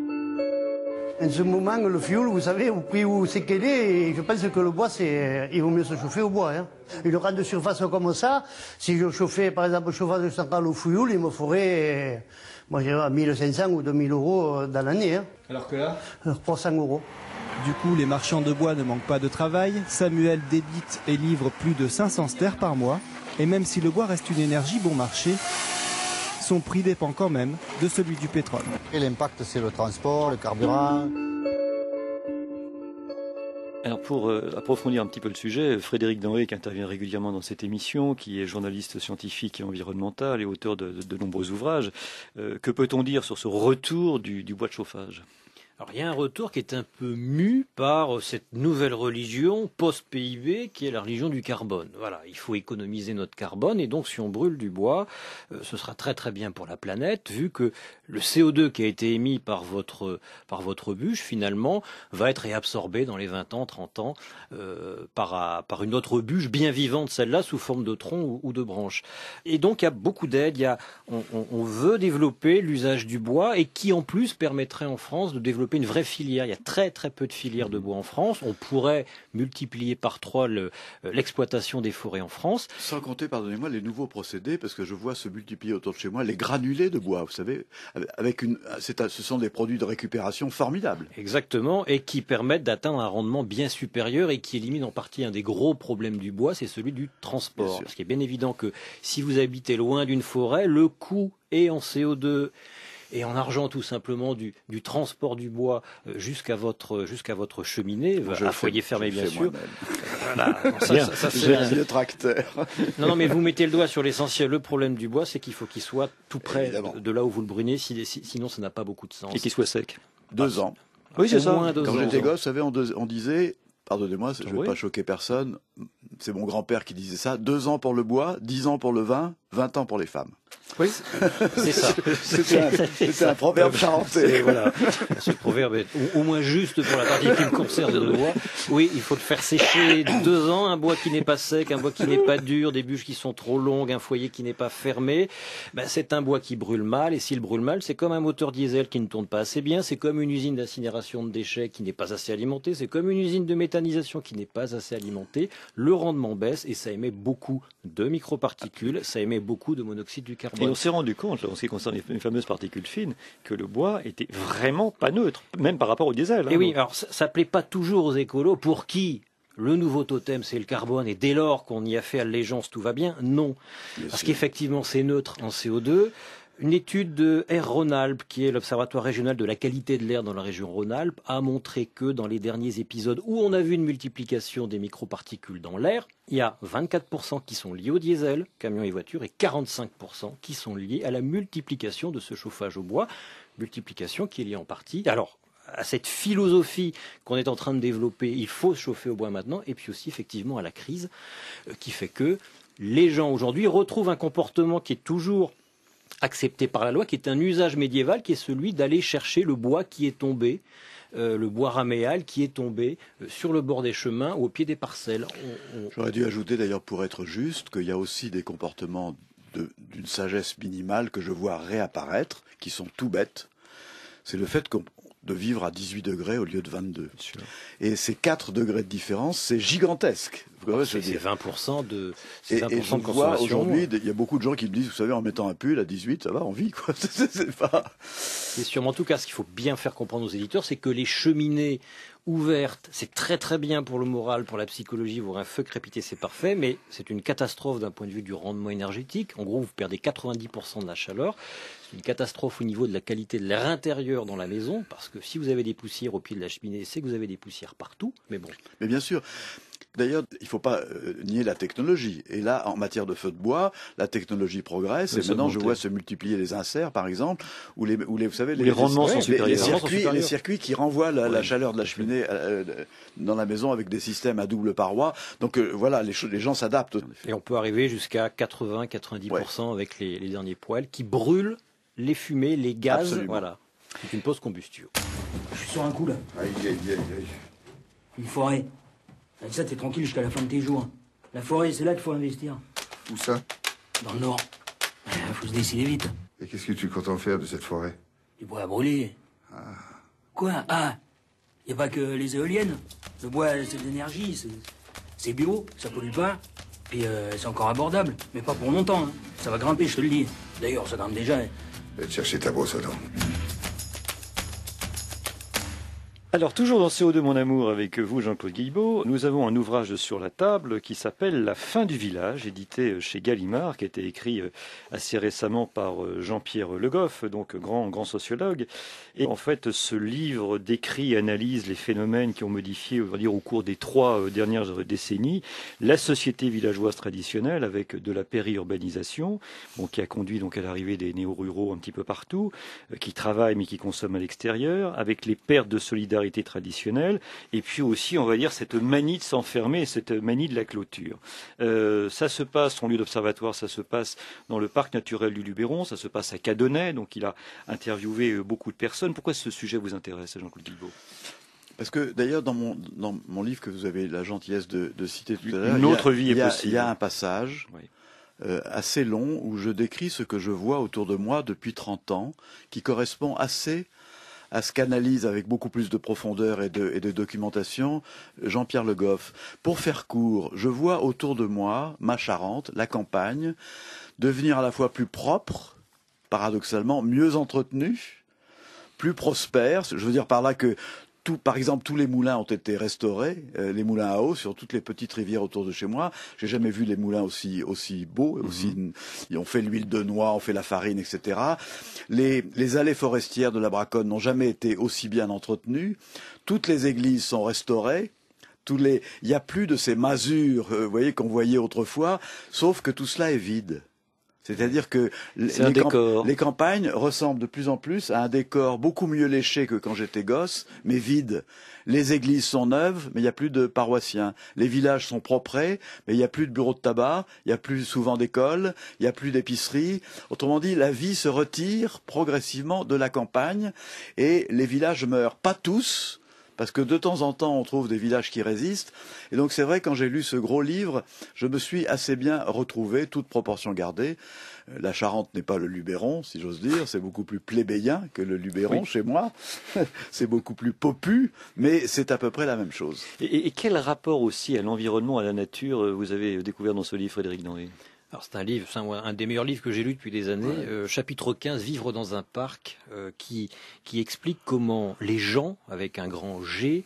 En ce moment, le fioul, vous savez, au prix où c'est qu'elle est, et je pense que le bois, c'est, il vaut mieux se chauffer au bois. Hein. Une grande surface comme ça, si je chauffais, par exemple, le chauffage de centrale au fioul, il me ferait, moi, j'ai mille cinq cents ou deux mille euros dans l'année. Hein. Alors que là trois cents euros. Du coup, les marchands de bois ne manquent pas de travail. Samuel débite et livre plus de cinq cents stères par mois. Et même si le bois reste une énergie bon marché, son prix dépend quand même de celui du pétrole. Et l'impact, c'est le transport, le carburant. Alors pour euh, approfondir un petit peu le sujet, Frédéric Denré, qui intervient régulièrement dans cette émission, qui est journaliste scientifique et environnemental et auteur de, de, de nombreux ouvrages, euh, que peut-on dire sur ce retour du, du bois de chauffage ? Alors, il y a un retour qui est un peu mu par cette nouvelle religion post-P I B qui est la religion du carbone. Voilà, il faut économiser notre carbone et donc si on brûle du bois, euh, ce sera très très bien pour la planète vu que le C O deux qui a été émis par votre, par votre bûche finalement va être réabsorbé dans les vingt ans, trente ans euh, par, par une autre bûche bien vivante, celle-là sous forme de tronc ou, ou de branche. Et donc il y a beaucoup d'aides, il y a, on, on, on veut développer l'usage du bois et qui en plus permettrait en France de développer une vraie filière. Il y a très très peu de filières de bois en France. On pourrait multiplier par trois le, l'exploitation des forêts en France. Sans compter, pardonnez-moi, les nouveaux procédés, parce que je vois se multiplier autour de chez moi les granulés de bois, vous savez, avec une, c'est, ce sont des produits de récupération formidables. Exactement, et qui permettent d'atteindre un rendement bien supérieur et qui éliminent en partie un des gros problèmes du bois, c'est celui du transport. Parce qu'il est bien évident que si vous habitez loin d'une forêt, le coût est en C O deux et en argent tout simplement du, du transport du bois jusqu'à votre, jusqu'à votre cheminée, je à foyer fermé bien sûr. Voilà. Ça, ça, ça, J'ai un vieux tracteur. Non, non, mais vous mettez le doigt sur l'essentiel. Le problème du bois, c'est qu'il faut qu'il soit tout près de, de là où vous le brûlez, si, si, sinon ça n'a pas beaucoup de sens. Et qu'il soit sec. Deux ans. Oui, c'est ça. Quand j'étais gosse, vous savez, on, on disait, pardonnez-moi, je ne veux oui. pas choquer personne, c'est mon grand-père qui disait ça, deux ans pour le bois, dix ans pour le vin, vingt ans pour les femmes. Oui, c'est ça. C'était un, c'était un proverbe charentais. Voilà. Ce proverbe est au, au moins juste pour la partie qui me concerne de bois. Oui, il faut le faire sécher deux ans, un bois qui n'est pas sec, un bois qui n'est pas dur, des bûches qui sont trop longues, un foyer qui n'est pas fermé. Ben, c'est un bois qui brûle mal, et s'il brûle mal, c'est comme un moteur diesel qui ne tourne pas assez bien, c'est comme une usine d'incinération de déchets qui n'est pas assez alimentée, c'est comme une usine de méthanisation qui n'est pas assez alimentée. Le rendement baisse et ça émet beaucoup de microparticules, ça émet beaucoup de monoxyde du carbone. Et on s'est rendu compte, en ce qui concerne les fameuses particules fines, que le bois était vraiment pas neutre, même par rapport au diesel. Hein, et oui, alors ça, ça plaît pas toujours aux écolos, pour qui le nouveau totem c'est le carbone, et dès lors qu'on y a fait allégeance tout va bien, non. Bien Parce sûr. Qu'effectivement c'est neutre en C O deux, Une étude de Air Rhône-Alpes, qui est l'Observatoire régional de la qualité de l'air dans la région Rhône-Alpes, a montré que dans les derniers épisodes où on a vu une multiplication des microparticules dans l'air, il y a vingt-quatre pour cent qui sont liés au diesel, camions et voitures, et quarante-cinq pour cent qui sont liés à la multiplication de ce chauffage au bois, multiplication qui est liée en partie. Alors, à cette philosophie qu'on est en train de développer, il faut se chauffer au bois maintenant, et puis aussi effectivement à la crise euh, qui fait que les gens aujourd'hui retrouvent un comportement qui est toujours accepté par la loi, qui est un usage médiéval, qui est celui d'aller chercher le bois qui est tombé, euh, le bois raméal qui est tombé euh, sur le bord des chemins ou au pied des parcelles. On, on... J'aurais dû ajouter d'ailleurs, pour être juste, qu'il y a aussi des comportements de, d'une sagesse minimale que je vois réapparaître, qui sont tout bêtes. C'est le fait qu'on de vivre à dix-huit degrés au lieu de vingt-deux. Et ces quatre degrés de différence, c'est gigantesque. C'est, c'est vingt pour cent de, c'est vingt pour cent et, et de consommation. Aujourd'hui, il y a beaucoup de gens qui me disent, vous savez, en mettant un pull à dix-huit, ça va, on vit, quoi. c'est, c'est pas... C'est sûrement, en tout cas, ce qu'il faut bien faire comprendre aux éditeurs, c'est que les cheminées ouvertes, c'est très très bien pour le moral, pour la psychologie, voir un feu crépiter, c'est parfait, mais c'est une catastrophe d'un point de vue du rendement énergétique. En gros, vous perdez quatre-vingt-dix pour cent de la chaleur. C'est une catastrophe au niveau de la qualité de l'air intérieur dans la maison, parce que si vous avez des poussières au pied de la cheminée, c'est que vous avez des poussières partout, mais bon. Mais bien sûr. D'ailleurs, il ne faut pas euh, nier la technologie. Et là, en matière de feu de bois, la technologie progresse. Et maintenant, je vois se multiplier les inserts, par exemple, ou les, ou les, vous savez, les, les rendements les, sont supérieurs. Les, les, circuits, sont les circuits qui renvoient la, oui, la chaleur de la cheminée euh, dans la maison avec des systèmes à double paroi. Donc euh, voilà, les, les gens s'adaptent. Et on peut arriver jusqu'à quatre-vingts à quatre-vingt-dix pour cent ouais. avec les, les derniers poêles qui brûlent les fumées, les gaz. Absolument. Voilà. C'est une post-combustion. Je suis sur un coup là. Aïe, aïe, aïe, aïe. Une forêt. Avec ça, t'es tranquille jusqu'à la fin de tes jours. La forêt, c'est là qu'il faut investir. Où ça? Dans le nord. Il faut se décider vite. Et qu'est-ce que tu comptes en faire de cette forêt? Du bois à brûler. Ah. Quoi? Ah, il n'y a pas que les éoliennes. Le bois, c'est de l'énergie, c'est, c'est bio, ça pollue pas. Puis euh, c'est encore abordable, mais pas pour longtemps. Hein. Ça va grimper, je te le dis. D'ailleurs, ça grimpe déjà. Hein. Va te chercher ta brosse à dents. Alors, toujours dans C O deux, mon amour, avec vous, Jean-Claude Guilbeault, nous avons un ouvrage sur la table qui s'appelle La fin du village, édité chez Gallimard, qui a été écrit assez récemment par Jean-Pierre Le Goff, donc grand, grand sociologue. Et en fait, ce livre décrit et analyse les phénomènes qui ont modifié, on va dire, au cours des trois dernières décennies, la société villageoise traditionnelle, avec de la périurbanisation, bon, qui a conduit donc à l'arrivée des néo-ruraux un petit peu partout, qui travaillent mais qui consomment à l'extérieur, avec les pertes de solidarité traditionnelle, et puis aussi, on va dire, cette manie de s'enfermer, cette manie de la clôture. Euh, ça se passe, son lieu d'observatoire, ça se passe dans le parc naturel du Luberon, ça se passe à Cadonnet, donc il a interviewé beaucoup de personnes. Pourquoi ce sujet vous intéresse, Jean-Claude Guilbeault? Parce que d'ailleurs, dans mon, dans mon livre que vous avez la gentillesse de, de citer tout à l'heure, une autre il y a, vie il y a, est possible. Il y a un passage oui. euh, assez long où je décris ce que je vois autour de moi depuis trente ans, qui correspond assez à ce qu'analyse avec beaucoup plus de profondeur et de, et de documentation Jean-Pierre Le Goff. Pour faire court, je vois autour de moi ma Charente, la campagne, devenir à la fois plus propre, paradoxalement, mieux entretenue, plus prospère. Je veux dire par là que Tout, par exemple, tous les moulins ont été restaurés, euh, les moulins à eau sur toutes les petites rivières autour de chez moi. J'ai jamais vu les moulins aussi aussi beaux, aussi. Mm-hmm. Ils ont fait l'huile de noix, on fait la farine, et cetera. Les, les allées forestières de la Braconne n'ont jamais été aussi bien entretenues. Toutes les églises sont restaurées. Tous les, il n'y a plus de ces masures, euh, vous voyez, qu'on voyait autrefois, sauf que tout cela est vide. C'est-à-dire que les, camp- les campagnes ressemblent de plus en plus à un décor beaucoup mieux léché que quand j'étais gosse, mais vide. Les églises sont neuves, mais il n'y a plus de paroissiens. Les villages sont propres, mais il n'y a plus de bureaux de tabac, il n'y a plus souvent d'écoles, il n'y a plus d'épicerie. Autrement dit, la vie se retire progressivement de la campagne et les villages meurent. Pas tous, parce que de temps en temps, on trouve des villages qui résistent. Et donc, c'est vrai, quand j'ai lu ce gros livre, je me suis assez bien retrouvé, toute proportion gardée. La Charente n'est pas le Luberon, si j'ose dire. C'est beaucoup plus plébéien que le Luberon, oui. Chez moi. C'est beaucoup plus popu, mais c'est à peu près la même chose. Et, et quel rapport aussi à l'environnement, à la nature, vous avez découvert dans ce livre, Frédéric Denré ? Alors c'est un livre, c'est un, un des meilleurs livres que j'ai lu depuis des années. Ouais. Euh, chapitre quinze, Vivre dans un parc, euh, qui qui explique comment les gens, avec un grand G,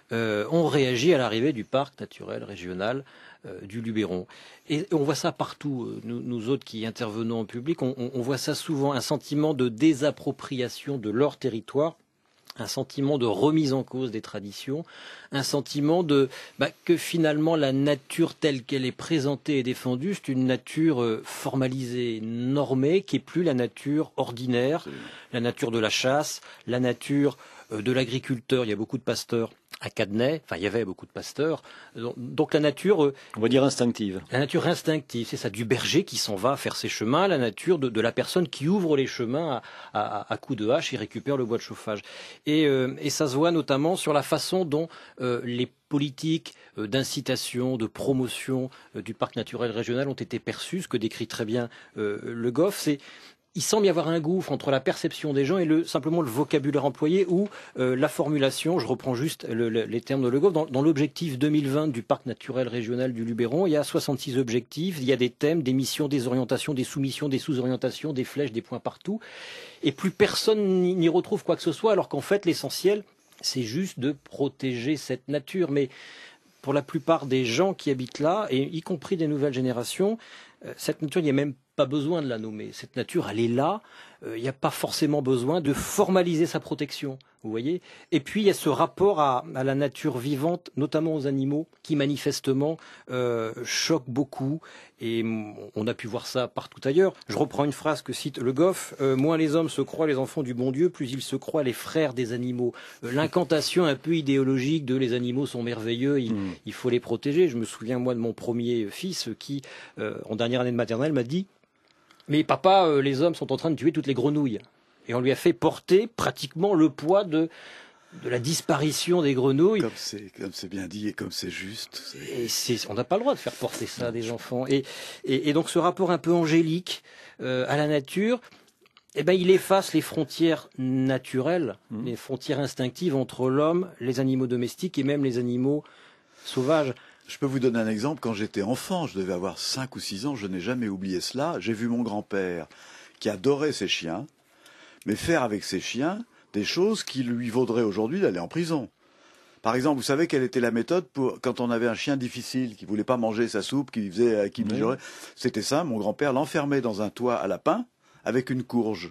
euh, ont réagi à l'arrivée du parc naturel régional euh, du Luberon. Et on voit ça partout, nous, nous autres qui intervenons en public, on, on voit ça souvent, un sentiment de désappropriation de leur territoire, un sentiment de remise en cause des traditions, un sentiment de bah, que finalement la nature telle qu'elle est présentée et défendue, c'est une nature euh, formalisée, normée, qui est plus la nature ordinaire, Absolument. La nature de la chasse, la nature euh, de l'agriculteur. Il y a beaucoup de pasteurs à Cadenet, enfin il y avait beaucoup de pasteurs, donc la nature... Euh, On va dire instinctive. La nature instinctive, c'est ça, du berger qui s'en va faire ses chemins, la nature de, de la personne qui ouvre les chemins à, à, à coups de hache et récupère le bois de chauffage. Et, euh, et ça se voit notamment sur la façon dont euh, les politiques euh, d'incitation, de promotion euh, du parc naturel régional ont été perçues, ce que décrit très bien euh, Le Goff, c'est... Il semble y avoir un gouffre entre la perception des gens et le, simplement le vocabulaire employé ou euh, la formulation, je reprends juste le, le, les termes de Le Goff, dans, dans l'objectif deux mille vingt du parc naturel régional du Luberon, il y a soixante-six objectifs, il y a des thèmes, des missions, des orientations, des soumissions, des sous-orientations, des flèches, des points partout, et plus personne n'y retrouve quoi que ce soit, alors qu'en fait l'essentiel, c'est juste de protéger cette nature. Mais pour la plupart des gens qui habitent là, et y compris des nouvelles générations, euh, cette nature, il n'y a même pas besoin de la nommer. Cette nature, elle est là. Il euh, n'y a pas forcément besoin de formaliser sa protection. Vous voyez ? Et puis, il y a ce rapport à, à la nature vivante, notamment aux animaux, qui manifestement euh, choque beaucoup. Et on a pu voir ça partout ailleurs. Je reprends une phrase que cite Le Goff. Euh, « Moins les hommes se croient les enfants du bon Dieu, plus ils se croient les frères des animaux. Euh, » L'incantation un peu idéologique de « les animaux sont merveilleux, il, mmh. il faut les protéger ». Je me souviens, moi, de mon premier fils qui, euh, en dernière année de maternelle, m'a dit « Mais papa, euh, les hommes sont en train de tuer toutes les grenouilles. » Et on lui a fait porter pratiquement le poids de, de la disparition des grenouilles. Comme c'est, comme c'est bien dit et comme c'est juste. C'est... Et c'est, on n'a pas le droit de faire porter ça à des enfants. Et, et, et donc ce rapport un peu angélique euh, à la nature, eh ben, il efface les frontières naturelles, mmh. les frontières instinctives entre l'homme, les animaux domestiques et même les animaux sauvages. Je peux vous donner un exemple. Quand j'étais enfant, je devais avoir cinq ou six ans, je n'ai jamais oublié cela. J'ai vu mon grand-père, qui adorait ses chiens, mais faire avec ses chiens des choses qui lui vaudraient aujourd'hui d'aller en prison. Par exemple, vous savez quelle était la méthode pour quand on avait un chien difficile, qui voulait pas manger sa soupe, qui faisait, qui mijorait. C'était ça, mon grand-père l'enfermait dans un toit à lapin avec une courge.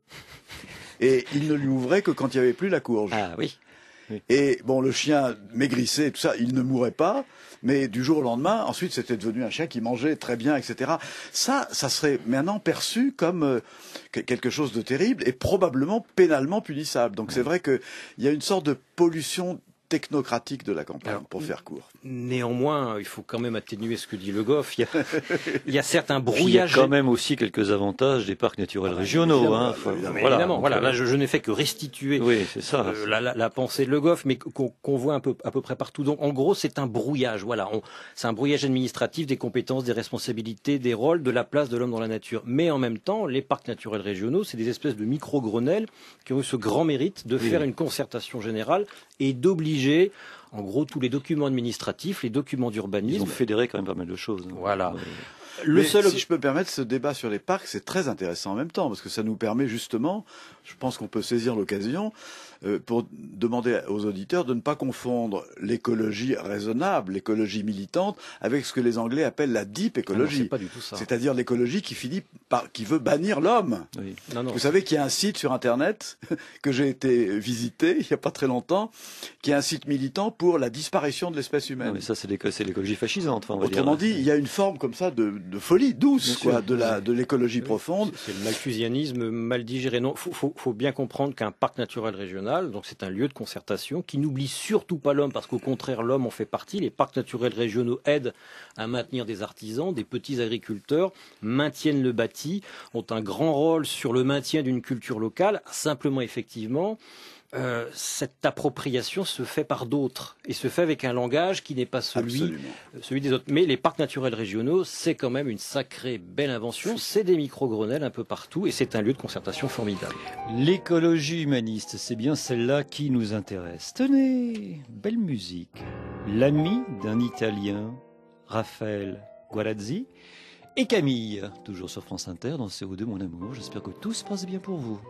Et il ne lui ouvrait que quand il n'y avait plus la courge. Ah oui. Oui. Et bon, le chien maigrissait, tout ça, il ne mourait pas, mais du jour au lendemain, ensuite, c'était devenu un chien qui mangeait très bien, et cetera. Ça, ça serait maintenant perçu comme euh, quelque chose de terrible et probablement pénalement punissable. Donc c'est vrai qu'il y a une sorte de pollution technocratique de la campagne, alors, pour faire court. Néanmoins, il faut quand même atténuer ce que dit Le Goff. Il y a, il y a certes un brouillage. Il y a quand même aussi quelques avantages des parcs naturels ah, régionaux. Évidemment, hein. Enfin, évidemment, voilà, évidemment, voilà là, je, je n'ai fait que restituer oui, c'est ça, euh, la, la, la pensée de Le Goff, mais qu'on, qu'on voit un peu, à peu près partout. Donc, en gros, c'est un brouillage. Voilà, on, c'est un brouillage administratif des compétences, des responsabilités, des rôles, de la place de l'homme dans la nature. Mais en même temps, les parcs naturels régionaux, c'est des espèces de micro-grenelles qui ont eu ce grand mérite de oui. faire une concertation générale et d'obliger en gros, tous les documents administratifs, les documents d'urbanisme. Ils ont fédéré quand même pas mal de choses. Voilà. Ouais. Le seul... Si je peux me permettre, ce débat sur les parcs, c'est très intéressant en même temps, parce que ça nous permet justement, je pense qu'on peut saisir l'occasion, euh, pour demander aux auditeurs de ne pas confondre l'écologie raisonnable, l'écologie militante, avec ce que les Anglais appellent la deep écologie. Ah non, c'est pas du tout ça. C'est-à-dire l'écologie qui finit par, qui veut bannir l'homme. Oui. Non, non. Vous savez qu'il y a un site sur Internet que j'ai été visiter il n'y a pas très longtemps, qui est un site militant pour la disparition de l'espèce humaine. Non, mais ça, c'est, c'est l'écologie fascisante. Enfin, on va Autrement dire. dit, il y a une forme comme ça de, de folie douce, bien quoi, sûr. de la, de l'écologie oui. profonde. C'est, c'est le malthusianisme mal digéré. Non, faut, faut, faut bien comprendre qu'un parc naturel régional, donc c'est un lieu de concertation qui n'oublie surtout pas l'homme, parce qu'au contraire, l'homme en fait partie. Les parcs naturels régionaux aident à maintenir des artisans, des petits agriculteurs, maintiennent le bâti, ont un grand rôle sur le maintien d'une culture locale. Simplement, effectivement, Euh, cette appropriation se fait par d'autres et se fait avec un langage qui n'est pas celui, euh, celui des autres. Mais les parcs naturels régionaux, c'est quand même une sacrée belle invention. C'est des micro-grenelles un peu partout et c'est un lieu de concertation formidable. L'écologie humaniste, c'est bien celle-là qui nous intéresse. Tenez, belle musique. L'ami d'un Italien, Raphaël Guarazzi, et Camille, toujours sur France Inter dans C O deux Mon Amour. J'espère que tout se passe bien pour vous.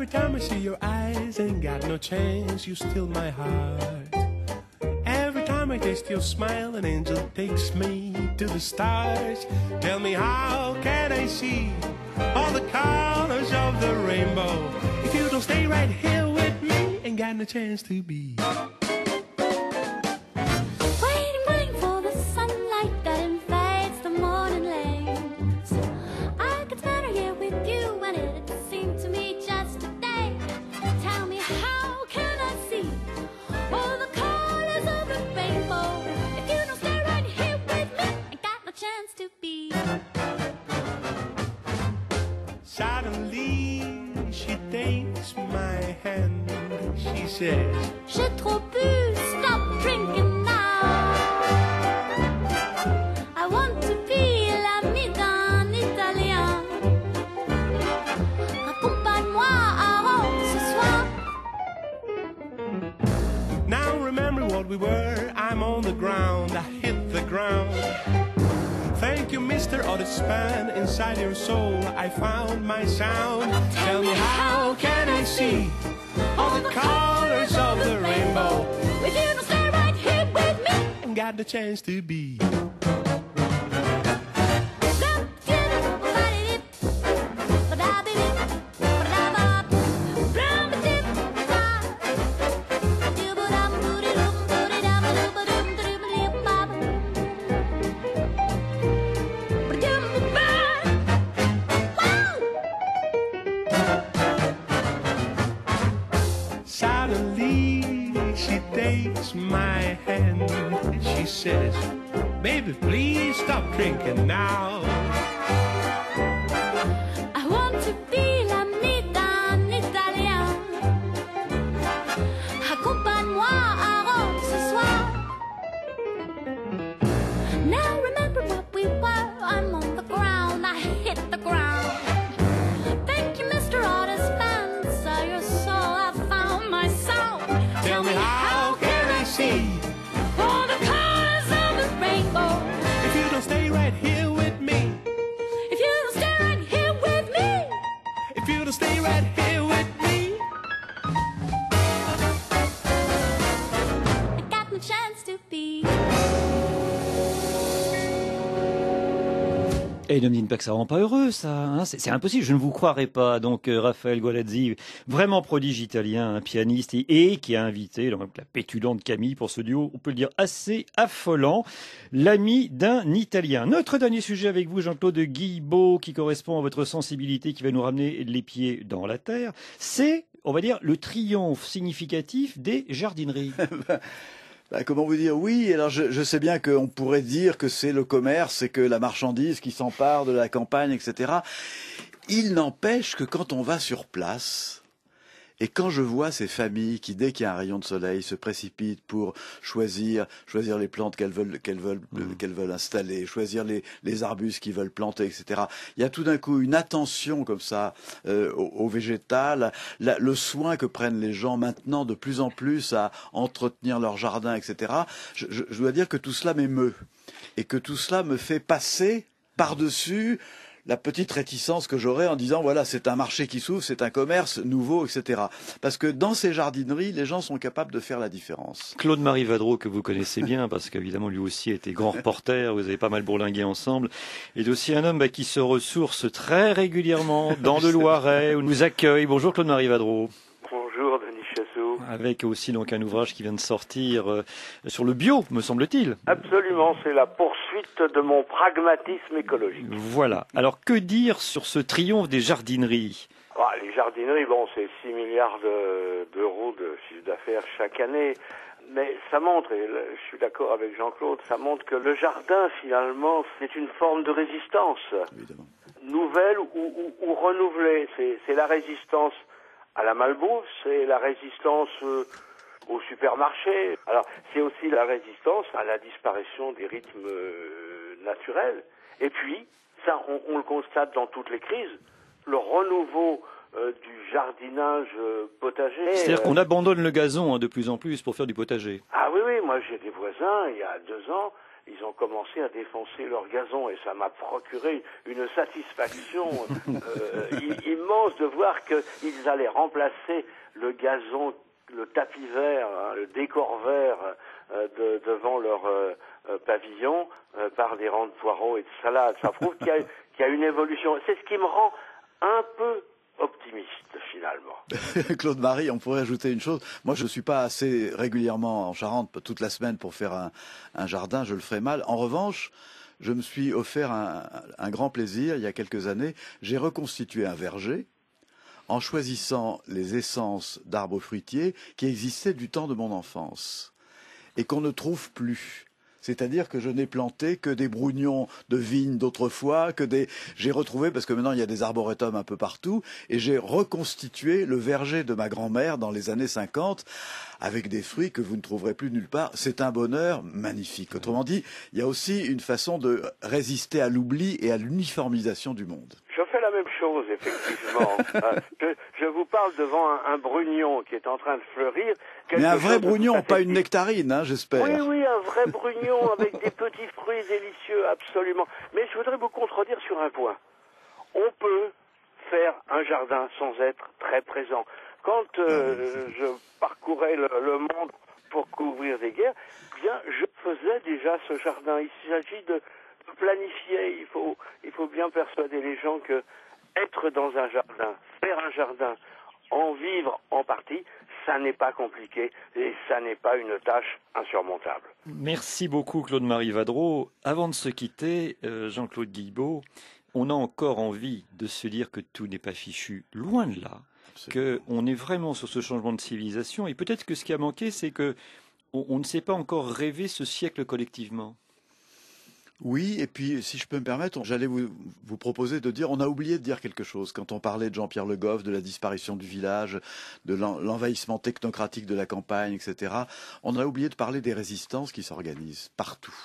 Every time I see your eyes, ain't got no chance, you steal my heart. Every time I taste your smile, an angel takes me to the stars. Tell me, how can I see all the colors of the rainbow? If you don't stay right here with me, ain't got no chance to be. Waiting, waiting for the sunlight that invades the morning lanes. I could spend a year with you and it seemed to me just a day. Tell me, how can I see all the colors of the rainbow? If you don't stay right here with me, ain't got no chance to be. Suddenly she takes my hand, she says, J'ai trop bu, stop drinking now. I want to be l'ami d'un Italien. Accompagne-moi à Rome ce soir. now remember what we were, I'm on the ground, I hit the ground. Thank you, Mister Otis Span, inside your soul I found my sound. Tell me, how can I see all the colors of the rainbow? If you don't stay right here with me, Ain't got the chance to be. Suddenly she takes my hand, she says, baby, please stop drinking now. I want to be l'ami d'un Italien. Accompagne-moi à Rome ce soir. Now remember what we were, I'm on the ground, I hit the ground. Thank you, Mister Otis Span, saw your soul, I found my soul. Tell me, how can I see all the colors of the rainbow? if you don't stay right here with me? If you don't stay right here with me, If you don't stay right here with me, I got no chance to be. Et ne me dites pas que ça rend pas heureux, ça. Hein, c'est, c'est impossible, je ne vous croirais pas. Donc, euh, Raphaël Gualazzi, vraiment prodige italien, un pianiste, et, et qui a invité donc, la pétulante Camille pour ce duo, on peut le dire, assez affolant, l'ami d'un Italien. Notre dernier sujet avec vous, Jean-Claude Guilbeault, qui correspond à votre sensibilité, qui va nous ramener les pieds dans la terre, c'est, on va dire, le triomphe significatif des jardineries. Bah, comment vous dire? Oui, alors je, je sais bien qu'on pourrait dire que c'est le commerce et que la marchandise qui s'empare de la campagne, et cetera. Il n'empêche que quand on va sur place, et quand je vois ces familles qui, dès qu'il y a un rayon de soleil, se précipitent pour choisir, choisir les plantes qu'elles veulent, qu'elles veulent, mmh. qu'elles veulent installer, choisir les, les arbustes qu'ils veulent planter, et cetera. Il y a tout d'un coup une attention comme ça euh, au, au végétal, la, le soin que prennent les gens maintenant de plus en plus à entretenir leur jardin, et cetera. Je, je, je dois dire que tout cela m'émeut et que tout cela me fait passer par-dessus la petite réticence que j'aurais en disant voilà, c'est un marché qui s'ouvre, c'est un commerce nouveau, et cetera. Parce que dans ces jardineries, les gens sont capables de faire la différence. Claude-Marie Vadreau, que vous connaissez bien, parce qu'évidemment lui aussi était grand reporter, vous avez pas mal bourlingué ensemble, est aussi un homme bah, qui se ressource très régulièrement dans le Loiret, où nous accueille. Bonjour Claude-Marie Vadreau. Bonjour Denis Chassot. Avec aussi donc un ouvrage qui vient de sortir euh, sur le bio, me semble-t-il. Absolument, c'est la poursuite de mon pragmatisme écologique. Voilà. Alors que dire sur ce triomphe des jardineries? Ah, les jardineries, bon, c'est six milliards de, d'euros de chiffre d'affaires chaque année. Mais ça montre, et je suis d'accord avec Jean-Claude, ça montre que le jardin, finalement, c'est une forme de résistance. Évidemment. Nouvelle ou, ou, ou renouvelée. C'est, c'est la résistance à la malbouffe, c'est la résistance euh, au supermarché. Alors, c'est aussi la résistance à la disparition des rythmes euh, naturels. Et puis, ça, on, on le constate dans toutes les crises, le renouveau euh, du jardinage euh, potager. C'est-à-dire euh, qu'on abandonne le gazon hein, de plus en plus pour faire du potager. Ah oui, oui, moi j'ai des voisins, il y a deux ans, ils ont commencé à défoncer leur gazon et ça m'a procuré une satisfaction euh, immense de voir qu'ils allaient remplacer le gazon, le tapis vert, hein, le décor vert euh, de, devant leur euh, euh, pavillon euh, par des rangs de poireaux et de salades. Ça prouve qu'il y a, qu'il y a une évolution. C'est ce qui me rend un peu optimiste finalement. Claude Marie, on pourrait ajouter une chose. Moi, je ne suis pas assez régulièrement en Charente toute la semaine pour faire un, un jardin, je le ferais mal. En revanche, je me suis offert un, un grand plaisir il y a quelques années. J'ai reconstitué un verger en choisissant les essences d'arbres fruitiers qui existaient du temps de mon enfance et qu'on ne trouve plus. C'est-à-dire que je n'ai planté que des brognons de vignes d'autrefois, que des... j'ai retrouvé, parce que maintenant il y a des arboretums un peu partout, et j'ai reconstitué le verger de ma grand-mère dans les années cinquante, avec des fruits que vous ne trouverez plus nulle part. C'est un bonheur magnifique. Autrement dit, il y a aussi une façon de résister à l'oubli et à l'uniformisation du monde. Je fais la même chose, effectivement. je, je vous parle devant un, un brugnon qui est en train de fleurir. Mais un vrai brugnon, pas une nectarine, hein, j'espère. Oui, oui, un vrai brugnon avec des petits fruits délicieux, absolument. Mais je voudrais vous contredire sur un point. On peut faire un jardin sans être très présent. Quand euh, je parcourais le, le monde pour couvrir des guerres, bien, je faisais déjà ce jardin. Il s'agit de planifier, il faut, il faut bien persuader les gens que être dans un jardin, faire un jardin, en vivre en partie, ça n'est pas compliqué et ça n'est pas une tâche insurmontable. Merci beaucoup Claude-Marie Vadreau. Avant de se quitter, euh, Jean-Claude Guilbault, on a encore envie de se dire que tout n'est pas fichu, loin de là, qu'on est vraiment sur ce changement de civilisation et peut-être que ce qui a manqué, c'est que on, on ne sait pas encore rêver ce siècle collectivement. Oui, et puis, si je peux me permettre, j'allais vous, vous proposer de dire, on a oublié de dire quelque chose quand on parlait de Jean-Pierre Le Goff, de la disparition du village, de l'envahissement technocratique de la campagne, et cetera. On a oublié de parler des résistances qui s'organisent partout.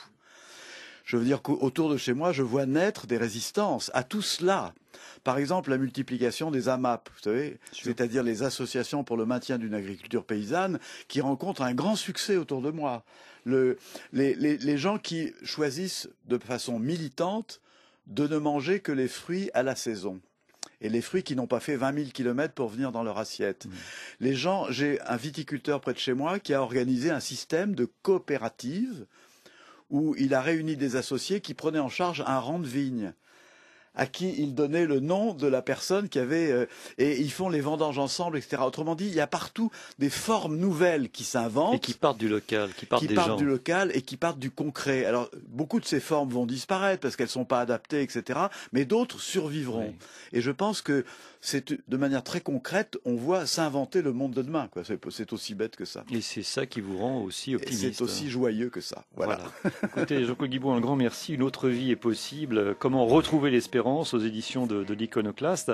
Je veux dire qu'autour de chez moi, je vois naître des résistances à tout cela. Par exemple, la multiplication des A M A P, vous savez, c'est-à-dire les associations pour le maintien d'une agriculture paysanne, qui rencontrent un grand succès autour de moi. Le, les, les, les gens qui choisissent de façon militante de ne manger que les fruits à la saison. Et les fruits qui n'ont pas fait vingt mille kilomètres pour venir dans leur assiette. Mmh. Les gens, j'ai un viticulteur près de chez moi qui a organisé un système de coopérative où il a réuni des associés qui prenaient en charge un rang de vigne, à qui il donnait le nom de la personne qui avait... Euh, et ils font les vendanges ensemble, et cetera. Autrement dit, il y a partout des formes nouvelles qui s'inventent. Et qui partent du local, qui partent qui des partent gens. du local et qui partent du concret. Alors, beaucoup de ces formes vont disparaître parce qu'elles ne sont pas adaptées, et cetera. Mais d'autres survivront. Oui. Et je pense que c'est de manière très concrète, on voit s'inventer le monde de demain, quoi. C'est aussi bête que ça. Et c'est ça qui vous rend aussi optimiste. C'est aussi joyeux que ça. Voilà. voilà. Écoutez, Jean-Claude Guilbault, un grand merci. Une autre vie est possible. Comment retrouver l'espérance aux éditions de, de l'Iconoclaste.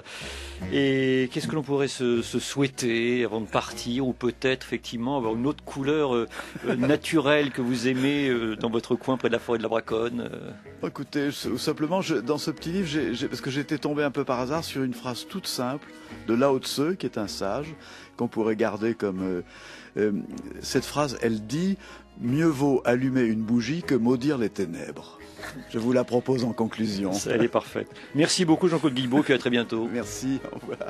Et qu'est-ce que l'on pourrait se, se souhaiter avant de partir, ou peut-être effectivement avoir une autre couleur euh, naturelle que vous aimez euh, dans votre coin près de la forêt de la Braconne euh... Écoutez, simplement, je, dans ce petit livre, j'ai, j'ai, parce que j'étais tombé un peu par hasard sur une phrase toute simple de Lao Tse, qui est un sage, qu'on pourrait garder comme... Euh, euh, cette phrase, elle dit « Mieux vaut allumer une bougie que maudire les ténèbres ». Je vous la propose en conclusion. Elle est parfaite. Merci beaucoup Jean-Claude Guilbault, puis à très bientôt. Merci, au revoir.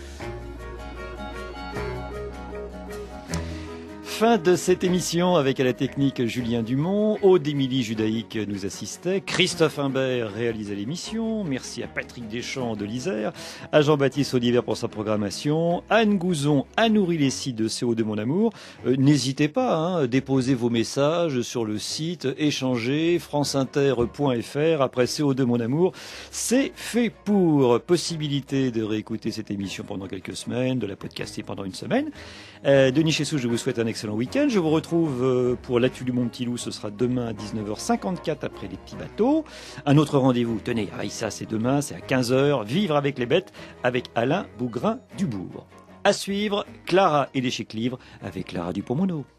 Fin de cette émission avec à la technique Julien Dumont, Aude Émilie Judaïque nous assistait, Christophe Imbert réalisait l'émission, merci à Patrick Deschamps de l'Isère, à Jean-Baptiste Oliver pour sa programmation, Anne Gouzon a nourri les sites de C O deux Mon Amour. Euh, n'hésitez pas, hein, déposez vos messages sur le site, échangez, franceinter point F R, après C O deux Mon Amour, c'est fait pour. Possibilité de réécouter cette émission pendant quelques semaines, de la podcaster pendant une semaine. Euh, Denis Chessou, je vous souhaite un excellent week-end. Je vous retrouve pour l'actu du Mont Petit Loup, ce sera demain à dix-neuf heures cinquante-quatre après les petits bateaux. Un autre rendez-vous, tenez, ça c'est demain, c'est à quinze heures, Vivre avec les bêtes, avec Alain Bougrain-Dubourg. À suivre, Clara et l'échec livre avec Clara Dupont-Mono.